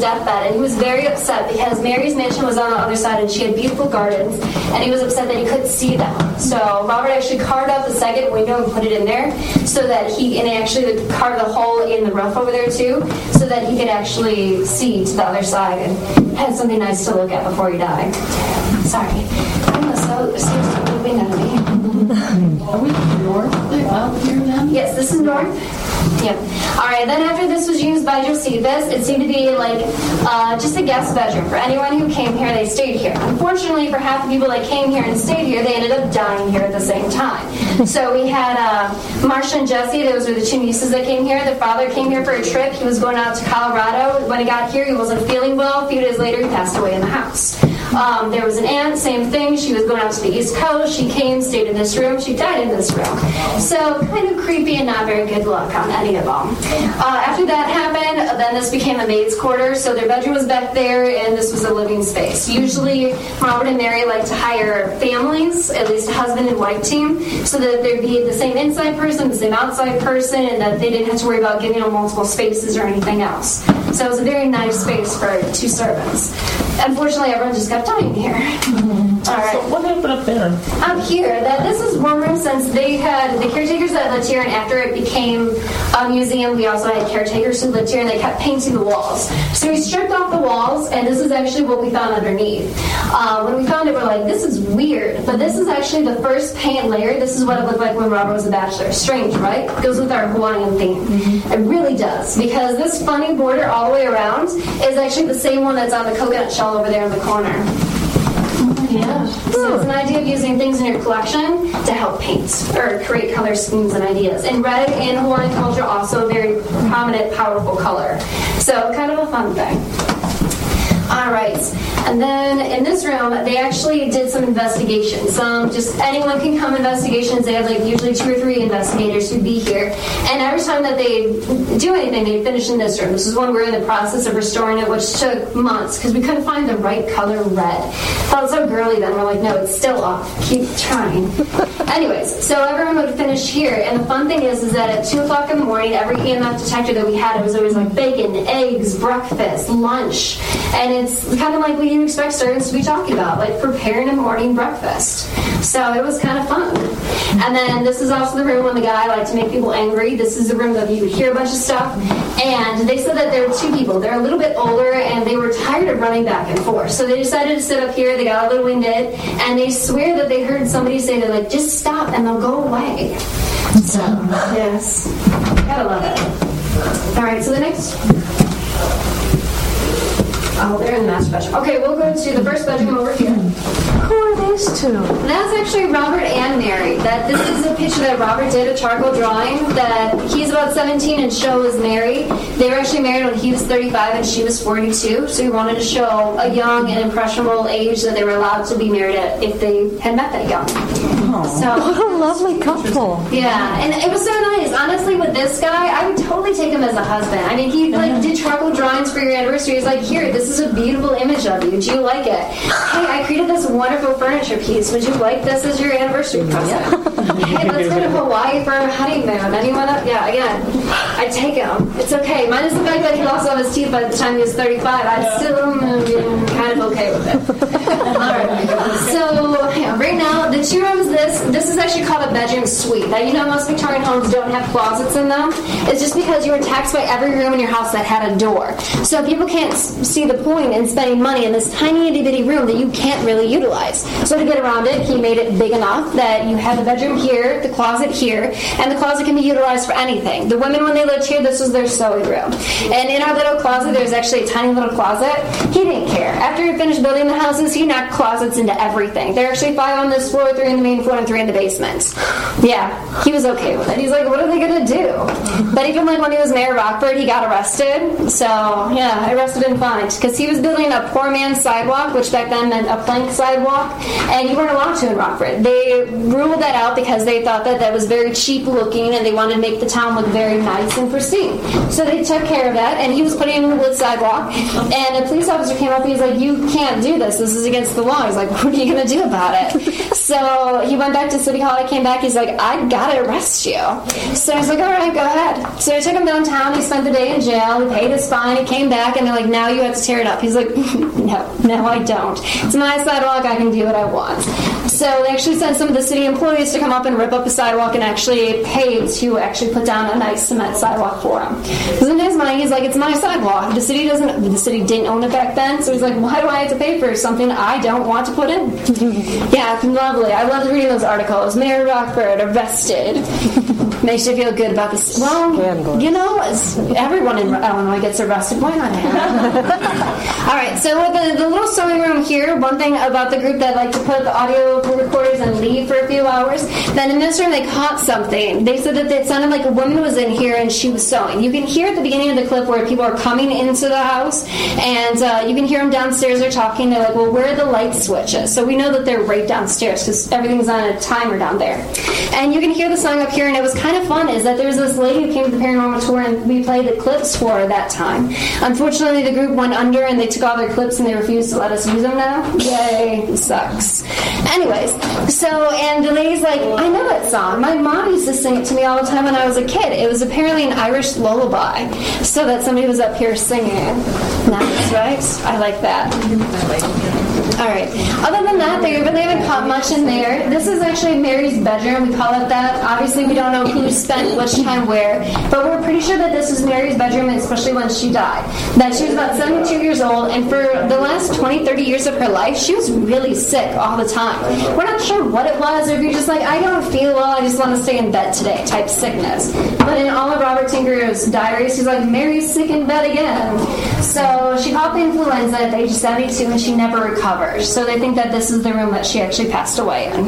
deathbed, and he was very upset because Mary's mansion was on the other side, and she had beautiful gardens, and he was upset that he couldn't see them. So Robert actually carved out the second window and put it in there, so that he actually carved the hole in the roof over there too, so that he could actually see to the other side and had something nice to look at before he died. Sorry, I'm so seems to be moving at me. Are we north out here then? Yes, this is north. Yeah. All right. Then after this was used by Josephus, it seemed to be like just a guest bedroom for anyone who came here. They stayed here. Unfortunately, for half the people that came here and stayed here, they ended up dying here at the same time. So we had Marcia and Jessie. Those were the two nieces that came here. The father came here for a trip. He was going out to Colorado. When he got here, he wasn't feeling well. A few days later, he passed away in the house. There was an aunt, same thing. She was going out to the East Coast. She came, stayed in this room. She died in this room. So kind of creepy and not very good luck on any of them. After that happened, then this became a maid's quarters. So their bedroom was back there, and this was a living space. Usually, Robert and Mary like to hire families, at least a husband and wife team, so that there'd be the same inside person, the same outside person, and that they didn't have to worry about giving them multiple spaces or anything else. So it was a very nice space for two servants. Unfortunately, everyone just kept dying here. All right. So what happened up there? Up here, this is one room since they had the caretakers that lived here, and after it became a museum, we also had caretakers who lived here, and they kept painting the walls. So we stripped off the walls, and this is actually what we found underneath. When we found it, we're like, this is weird, but this is actually the first paint layer. This is what it looked like when Robert was a bachelor. Strange, right? It goes with our Hawaiian theme. It really does, because this funny border all the way around is actually the same one that's on the coconut shell over there in the corner. Yeah. So it's an idea of using things in your collection to help paint or create color schemes and ideas. And red in Hawaiian culture also a very prominent, powerful color. So kind of a fun thing. All right. And then in this room, they actually did some investigations. Just anyone can come investigations. They had like usually 2 or 3 investigators who'd be here. And every time that they do anything, they'd finish in this room. This is when we're in the process of restoring it, which took months because we couldn't find the right color red. Felt so girly then. We're like, no, it's still off. Keep trying. Anyways, so everyone would finish here. And the fun thing is that at 2 o'clock in the morning, every EMF detector that we had, it was always like bacon, eggs, breakfast, lunch. And it's kind of like what you expect servants to be talking about, like preparing a morning breakfast. So it was kind of fun. And then this is also the room when the guy liked to make people angry. This is the room that you would hear a bunch of stuff. And they said that there were 2 people. They're a little bit older, and they were tired of running back and forth. So they decided to sit up here. They got a little winded, and they swear that they heard somebody say, they're like, just stop, and they'll go away. So, yes. Gotta love it. All right, so the next... Oh, they're in the master bedroom. Okay, we'll go to the first bedroom over here. Who are these 2? That's actually Robert and Mary. This is a picture that Robert did, a charcoal drawing, that he's about 17 and Cho was Mary. They were actually married when he was 35 and she was 42, so he wanted to show a young and impressionable age that they were allowed to be married at if they had met that young. So, what a lovely couple. Yeah, and it was so nice. Honestly, with this guy, I would totally take him as a husband. I mean, he did charcoal drawings for your anniversary. He's like, here, this is a beautiful image of you. Do you like it? Hey, I created this wonderful furniture piece. Would you like this as your anniversary present? Hey, let's go to Hawaii for a honeymoon. Anyone up? Yeah, again, I'd take him. It's okay. Minus the fact that he lost all his teeth by the time he was 35. I'd still be kind of okay with it. All right. So, right now, the 2 rooms, this is actually called a bedroom suite. Now, you know most Victorian homes don't have closets in them. It's just because you were taxed by every room in your house that had a door. So people can't see the point in spending money in this tiny itty-bitty room that you can't really utilize. So to get around it, he made it big enough that you have the bedroom here, the closet here, and the closet can be utilized for anything. The women, when they lived here, this was their sewing room. And in our little closet, there's actually a tiny little closet. He didn't care. After he finished building the houses, he knocked closets into everything. There are actually 5 on this floor, 3 in the main floor, and 3 in the basement. Yeah, he was okay with it. He's like, what are they going to do? But even like when he was Mayor of Rockford, he got arrested. So, yeah, arrested and fined. Because he was building a poor man's sidewalk, which back then meant a plank sidewalk. and you weren't allowed to in Rockford. They ruled that out because they thought that that was very cheap looking, and they wanted to make the town look very nice and pristine. So they took care of that, and he was putting in a wood sidewalk, and a police officer came up, and he's like, you can't do this. This is against the law. He's like, what are you going to do about it? So he went back to City Hall. I came back. He's like, I got to arrest you. So I was like, all right, go ahead. So I took him downtown. He spent the day in jail. He paid his fine. He came back, and they're like, now you have to tear it up. He's like, no, I don't. It's my sidewalk. I can do what I want. So they actually sent some of the city employees to come up and rip up the sidewalk and actually pay to actually put down a nice cement sidewalk for him. Because in his mind, he's like, it's my sidewalk. The city didn't own it back then, so he's like, why do I have to pay for something I don't want to put in? Yeah, lovely. I loved reading those articles. Mayor Rockford arrested. Makes you feel good about this. Well, you know, everyone in Illinois gets arrested. Why not him? All right, so with the little sewing room here, one thing about the group that like to put the audio recorders and leave for a few hours, then in this room they caught something. They said that it sounded like a woman was in here and she was sewing. You can hear at the beginning of the clip where people are coming into the house, and you can hear them downstairs. They're talking. They're like, well, where are the light switches? So we know that they're right downstairs because everything's on a timer down there. And you can hear the song up here, and it was kind of fun is that there's this lady who came to the Paranormal Tour, and we played the clips for her that time. Unfortunately, the group went under, and they took all their clips, and they refused to let us use them now. Yay, it sucks. Anyways, and the lady's like, I know that song. My mom used to sing it to me all the time when I was a kid. It was apparently an Irish lullaby, so that somebody was up here singing. Nice, right? I like that. All right. Other than that, they really haven't caught much in there. This is actually Mary's bedroom. We call it that. Obviously, we don't know who spent which time where, but we're pretty sure that this is Mary's bedroom, especially when she died. That she was about 72 years old, and for the last 20, 30 years of her life, she was really sick all the time. We're not sure what it was, or if you're just like, I don't feel well, I just want to stay in bed today, type sickness. But in all of Robert Tinker's diaries, he's like, Mary's sick in bed again. So she caught the influenza at age 72, and she never recovered. So they think that this is the room that she actually passed away in.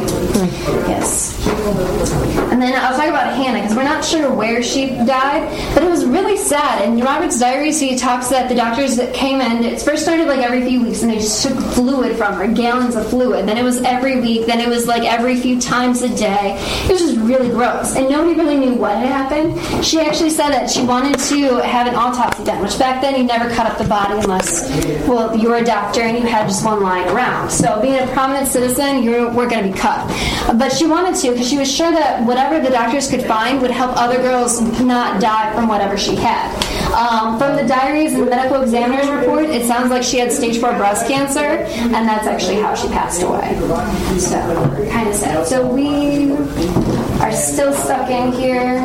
Yes. And then I'll talk about Hannah, because we're not sure where she died, but it was really sad. In Robert's diaries, he talks that the doctors that came in, it first started like every few weeks, and they just took fluid from her, gallons of fluid. Then it was every week. Then it was like every few times a day. It was just really gross. And nobody really knew what had happened. She actually said that she wanted to have an autopsy done, which back then you never cut up the body unless, well, you were a doctor and you had just one line around. So being a prominent citizen, you were going to be cut. But she wanted to because she was sure that whatever the doctors could find would help other girls not die from whatever she had. From the diaries and the medical examiner's report, it sounds like she had stage 4 breast cancer, and that's actually how she passed away. So, kind of sad. So we are still stuck in here.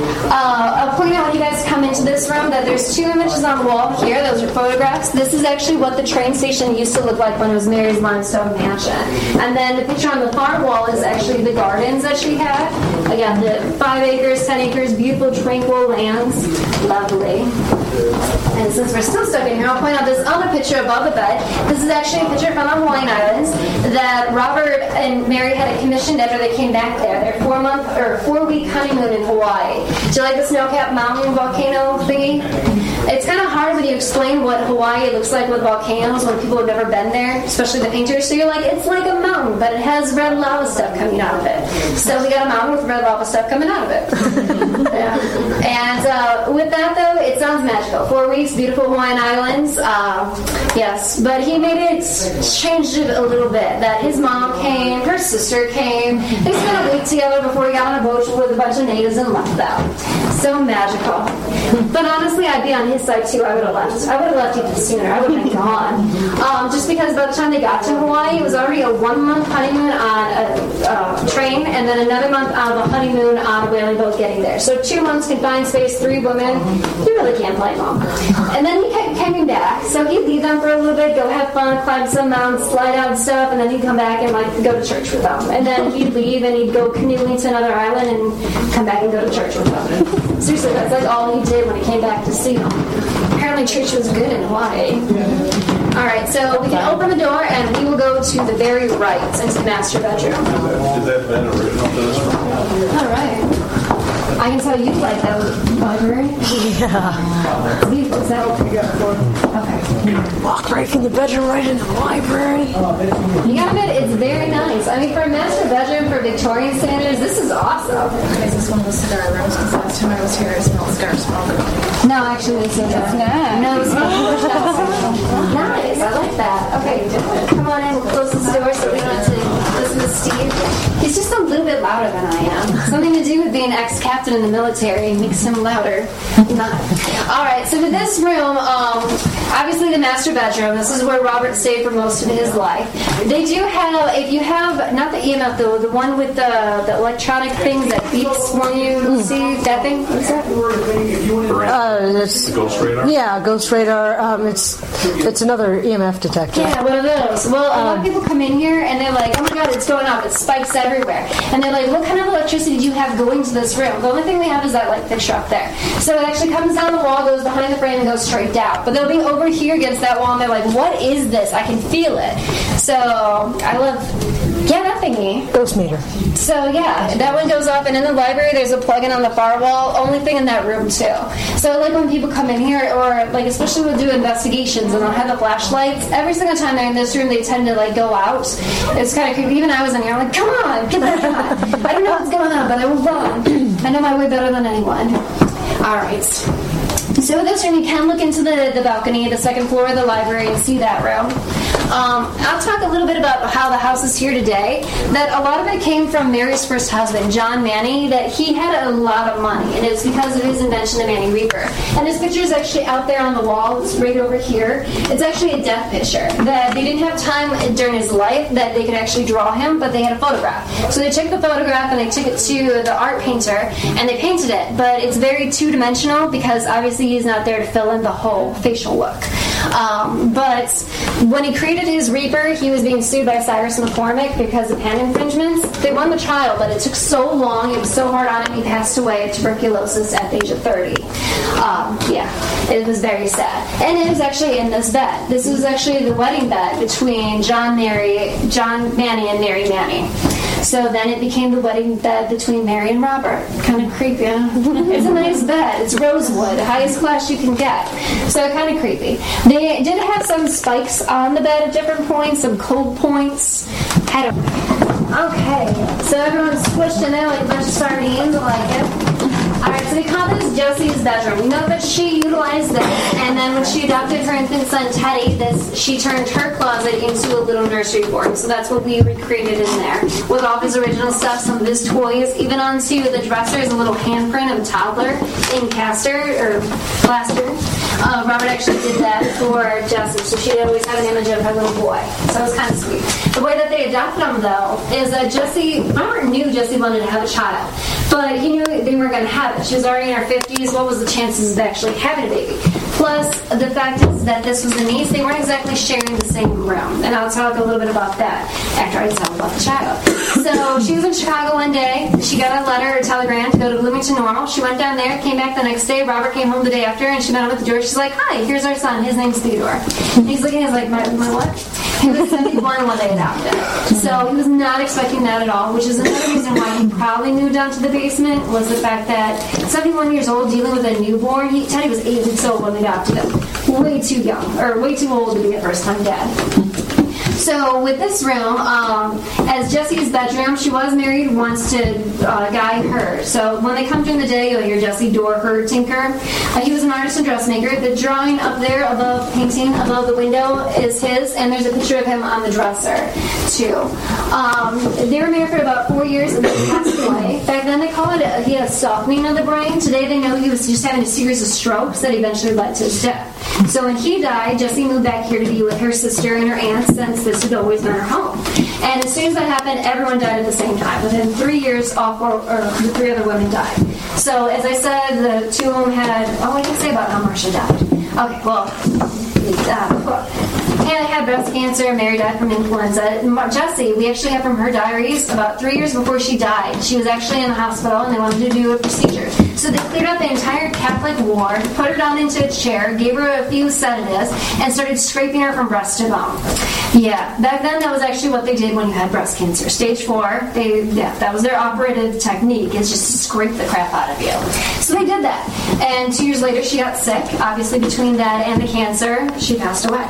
I'll point out when you guys come into this room that there's 2 images on the wall here. Those are photographs. This is actually what the train station used to look like when it was Mary's limestone mansion. And then the picture on the far wall is actually the gardens that she had. Again, the 5 acres, 10 acres, beautiful, tranquil lands. Lovely. And since we're still stuck in here, I'll point out this other picture above the bed. This is actually a picture from the Hawaiian Islands that Robert and Mary had it commissioned after they came back there. Their 4-week honeymoon in Hawaii. Do you like the snow-capped mountain volcano thingy? It's kind of hard when you explain what Hawaii looks like with volcanoes when people have never been there, especially the painters. So you're like, it's like a mountain, but it has red lava stuff coming out of it. So we got a mountain with red lava stuff coming out of it. Yeah. And with that, though, it sounds magical. 4 weeks, beautiful Hawaiian Islands. Yes, but he changed it a little bit. That his mom came, her sister came. They spent a week together before he got on a boat with a bunch of natives and left them. So magical. But honestly, I'd be on his side too. I would have left. I would have left even sooner. I would have been gone. Just because by the time they got to Hawaii, it was already a 1-month honeymoon on a train, and then another month of a honeymoon on a whaling boat getting there. So 2 months confined space, 3 women. You really can't blame them. And then he kept coming back, so he'd leave them for a little bit, go have fun, climb some mountains, slide out and stuff, and then he'd come back and go to church with them. And then he'd leave and he'd go canoeing to another island and come back and go to church with them. Seriously, that's like all he did when he came back to see them. Apparently church was good in Hawaii. Alright, so we can open the door and we will go to the very right into the master bedroom. Is that bed original to this room? Alright. I can tell you like that library. Yeah. Is that what you got for? Okay. Walk right from the bedroom right into the library. You gotta admit, it's very nice. I mean, for a master bedroom for Victorian standards, this is awesome. Is this one of the cigar rooms? Because last time I was here, I smelled cigar smoke. No, actually, this is no smoke. Nice. I like that. Okay, come on in. We'll close this door so we don't have to listen to Steve. He's just a little bit louder than I am. Something to do with being ex-captain in the military makes him louder. All right. So with this room, obviously the master bedroom. This is where Robert stayed for most of his life. They do have, if you have not the EMF though, the one with the electronic things that beeps when you see that thing. What's that? It's Ghost radar? Yeah, Ghost Radar. It's another EMF detector. Yeah, one of those. Well, a lot of people come in here and they're like, oh my god, it's going off. It spikes everywhere. And they're like, what kind of electricity do you have going to this room? The only thing we have is that light fixture up there. So it actually comes down the wall, goes behind the frame, and goes straight down. But they'll be over here against that wall and they're like, what is this? I can feel it. So I love, yeah, that thingy. Ghost meter. So yeah, that one goes off, and in the library there's a plug-in on the far wall, only thing in that room too. So like when people come in here, or like especially we'll do investigations and they'll have the flashlights, every single time they're in this room they tend to like go out. It's kind of creepy. Even I was in here, I'm like, come on, get back on. I don't know what's going on, but I will run. I know my way better than anyone. Alright. So with this room, you can look into the balcony, the second floor of the library, and see that room. I'll talk a little bit about how the house is here today. That a lot of it came from Mary's first husband, John Manny, that he had a lot of money, and it's because of his invention of Manny Reaper. And this picture is actually out there on the wall. It's right over here. It's actually a death picture. That they didn't have time during his life that they could actually draw him, but they had a photograph. So they took the photograph and they took it to the art painter, and they painted it. But it's very two-dimensional because obviously he's not there to fill in the whole facial look. But when he created his Reaper, he was being sued by Cyrus McCormick because of patent infringements. They won the trial, but it took so long, it was so hard on him, he passed away of tuberculosis at the age of 30. Yeah, it was very sad. And it was actually in this bed. This was actually the wedding bed between John Manny and Mary Manny. So then it became the wedding bed between Mary and Robert. Kind of creepy, huh? It's a nice bed. It's rosewood, highest class you can get. So kind of creepy. They did have some spikes on the bed at different points, some cold points. Okay, so everyone's squished in there like a bunch of sardines. I like it. Alright, so we call this Josie's bedroom. We know that she utilized this, and then when she adopted her infant son Teddy, she turned her closet into a little nursery for him. So that's what we recreated in there. With all of his original stuff, some of his toys, even onto the dresser is a little handprint of a toddler in plaster. Robert actually did that for Jessie, so she always had an image of her little boy. So it was kind of sweet. The way that they adopted him, though, is that Robert knew Jessie wanted to have a child, but he knew they weren't going to have it. She was already in her 50s. What was the chances of actually having a baby? Plus, the fact is that this was a niece. They weren't exactly sharing the same room, and I'll talk a little bit about that after I tell about the child. So she was in Chicago one day. She got a letter or telegram to go to Bloomington Normal. She went down there, came back the next day. Robert came home the day after, and she met him at the door. She's like, hi, here's our son. His name's Theodore. And he's looking at us like, my what? He was 71 when they adopted. So he was not expecting that at all, which is another reason why he probably moved down to the basement, was the fact that 71 years old, dealing with a newborn, Teddy was 8 weeks old when they adopted him. Way too young, or way too old to be a first-time dad. So with this room, as Jessie's bedroom, she was married once to a guy, Her. So when they come during the day, you'll hear Jessie Door, Her, Tinker. He was an artist and dressmaker. The drawing up there above, painting above the window is his, and there's a picture of him on the dresser, too. They were married for about 4 years, and then passed away. Back then, they called it, he had a softening of the brain. Today, they know he was just having a series of strokes that eventually led to his death. So when he died, Jessie moved back here to be with her sister and her aunt, since this had always been her home. And as soon as that happened, everyone died at the same time. Within 3 years, the 3 other women died. So as I said, the 2 of them had, I can say about how Marcia died. Okay, well, Hannah had breast cancer, Mary died from influenza. Jessie, we actually have from her diaries, about 3 years before she died, she was actually in the hospital and they wanted to do a procedure. So they cleared out the entire Catholic ward, put her down into a chair, gave her a few sedatives, and started scraping her from breast to bone. Yeah, back then that was actually what they did when you had breast cancer. Stage 4, that was their operative technique, is just to scrape the crap out of you. So they did that. And 2 years later she got sick. Obviously between that and the cancer, she passed away.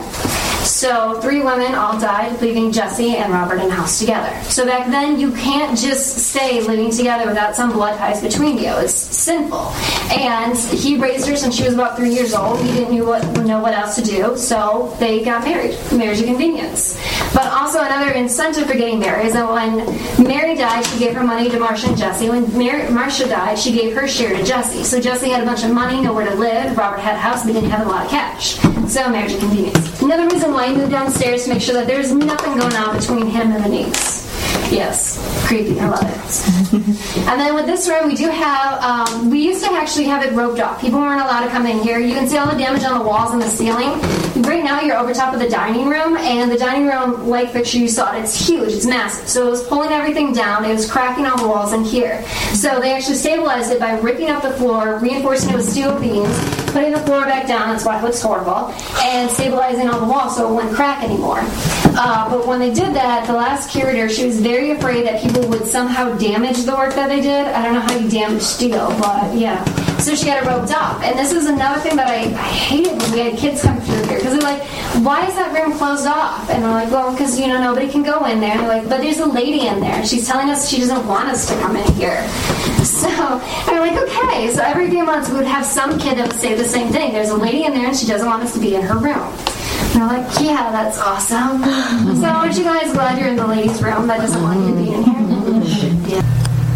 So 3 women all died, leaving Jessie and Robert in the house together. So back then, you can't just stay living together without some blood ties between you. It's sinful. And he raised her since she was about 3 years old. He didn't know what else to do, so they got married. Marriage of convenience. But also another incentive for getting married is that when Mary died, she gave her money to Marcia and Jessie. When Marcia died, she gave her share to Jessie. So Jessie had a bunch of money, nowhere to live. Robert had a house, but didn't have a lot of cash. So marriage of convenience. Another reason why he moved downstairs to make sure that there's nothing going on between him and the niece. Yes, creepy. I love it. And then with this room, we do have, we used to actually have it roped off. People weren't allowed to come in here. You can see all the damage on the walls and the ceiling. Right now, you're over top of the dining room, and the dining room light fixture you saw, it's huge. It's massive. So it was pulling everything down. It was cracking all the walls in here. So they actually stabilized it by ripping up the floor, reinforcing it with steel beams, putting the floor back down, that's why it looks horrible, and stabilizing all the walls so it wouldn't crack anymore. But when they did that, the last curator, she was very afraid that people would somehow damage the work that they did. I don't know how you damage steel, but yeah. So she had it roped off. And this is another thing that I hated when we had kids come through here. Because they're like, why is that room closed off? And we're like, well, because, nobody can go in there. And they're like, but there's a lady in there. She's telling us she doesn't want us to come in here. So, and we're like, okay. So every few months we would have some kid that would say the same thing. There's a lady in there and she doesn't want us to be in her room. And we're like, yeah, that's awesome. So aren't you guys glad you're in the ladies' room that doesn't want you to be in here? Yeah.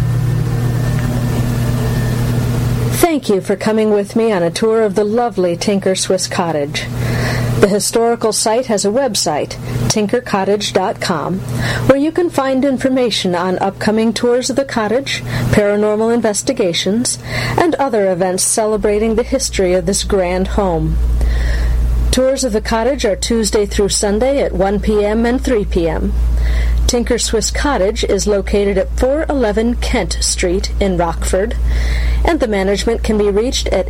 Thank you for coming with me on a tour of the lovely Tinker Swiss Cottage. The historical site has a website, tinkercottage.com, where you can find information on upcoming tours of the cottage, paranormal investigations, and other events celebrating the history of this grand home. Tours of the cottage are Tuesday through Sunday at 1 p.m. and 3 p.m. Tinker Swiss Cottage is located at 411 Kent Street in Rockford, and the management can be reached at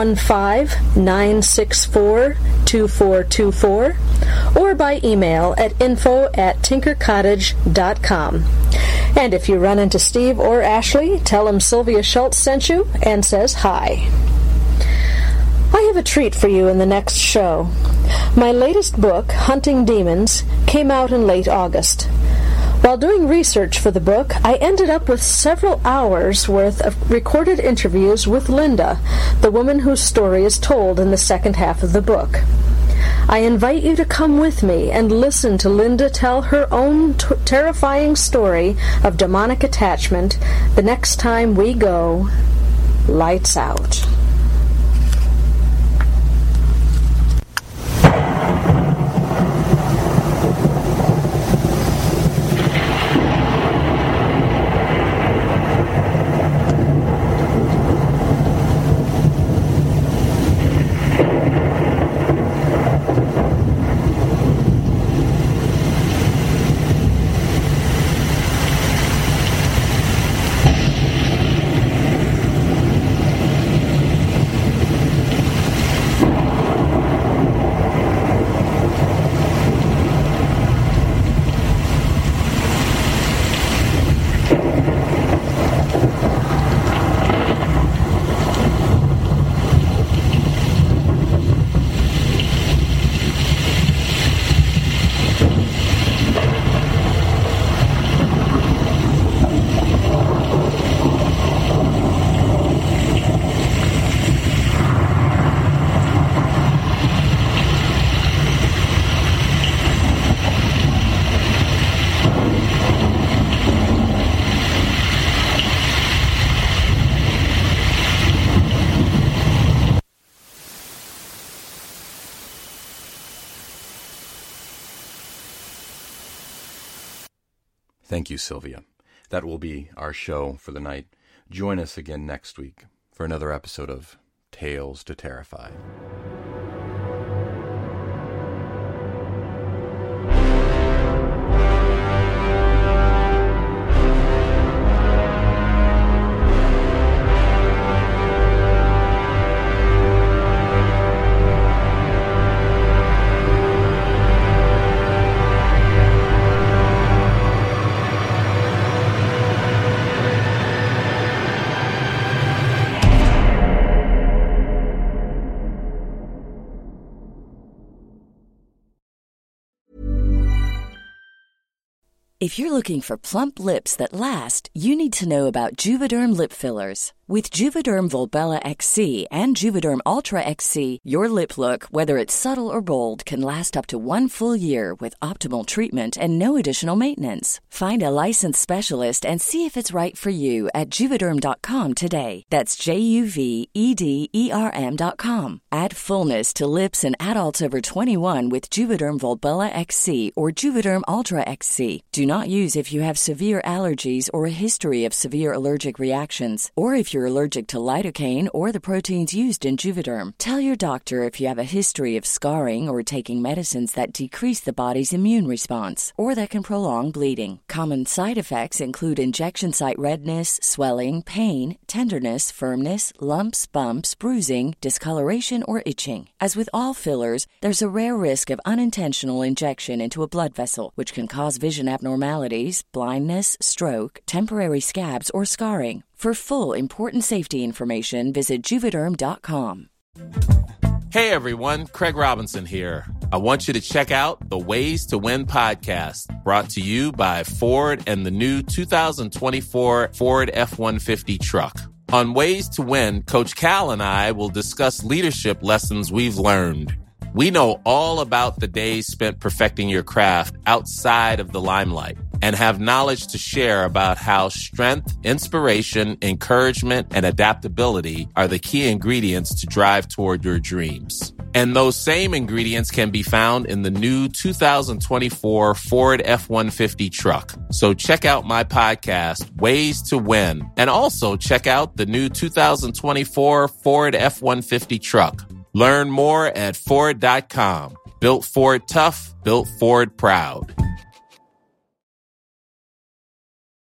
815-964-2424 or by email at info@tinkercottage.com. And if you run into Steve or Ashley, tell them Sylvia Schultz sent you and says hi. I have a treat for you in the next show. My latest book, Hunting Demons, came out in late August. While doing research for the book, I ended up with several hours' worth of recorded interviews with Linda, the woman whose story is told in the second half of the book. I invite you to come with me and listen to Linda tell her own terrifying story of demonic attachment the next time we go Lights Out. Thank you, Sylvia. That will be our show for the night. Join us again next week for another episode of Tales to Terrify. If you're looking for plump lips that last, you need to know about Juvederm lip fillers. With Juvederm Volbella XC and Juvederm Ultra XC, your lip look, whether it's subtle or bold, can last up to 1 full year with optimal treatment and no additional maintenance. Find a licensed specialist and see if it's right for you at Juvederm.com today. That's JUVEDERM.com. Add fullness to lips in adults over 21 with Juvederm Volbella XC or Juvederm Ultra XC. Do not use if you have severe allergies or a history of severe allergic reactions, or if you're allergic to lidocaine or the proteins used in Juvederm. Tell your doctor if you have a history of scarring or taking medicines that decrease the body's immune response or that can prolong bleeding. Common side effects include injection site redness, swelling, pain, tenderness, firmness, lumps, bumps, bruising, discoloration, or itching. As with all fillers, there's a rare risk of unintentional injection into a blood vessel, which can cause vision abnormalities, blindness, stroke, temporary scabs, or scarring. For full, important safety information, visit Juvederm.com. Hey everyone, Craig Robinson here. I want you to check out the Ways to Win podcast, brought to you by Ford and the new 2024 Ford F-150 truck. On Ways to Win, Coach Cal and I will discuss leadership lessons we've learned. We know all about the days spent perfecting your craft outside of the limelight and have knowledge to share about how strength, inspiration, encouragement, and adaptability are the key ingredients to drive toward your dreams. And those same ingredients can be found in the new 2024 Ford F-150 truck. So check out my podcast, Ways to Win, and also check out the new 2024 Ford F-150 truck. Learn more at Ford.com. Built Ford tough, built Ford proud.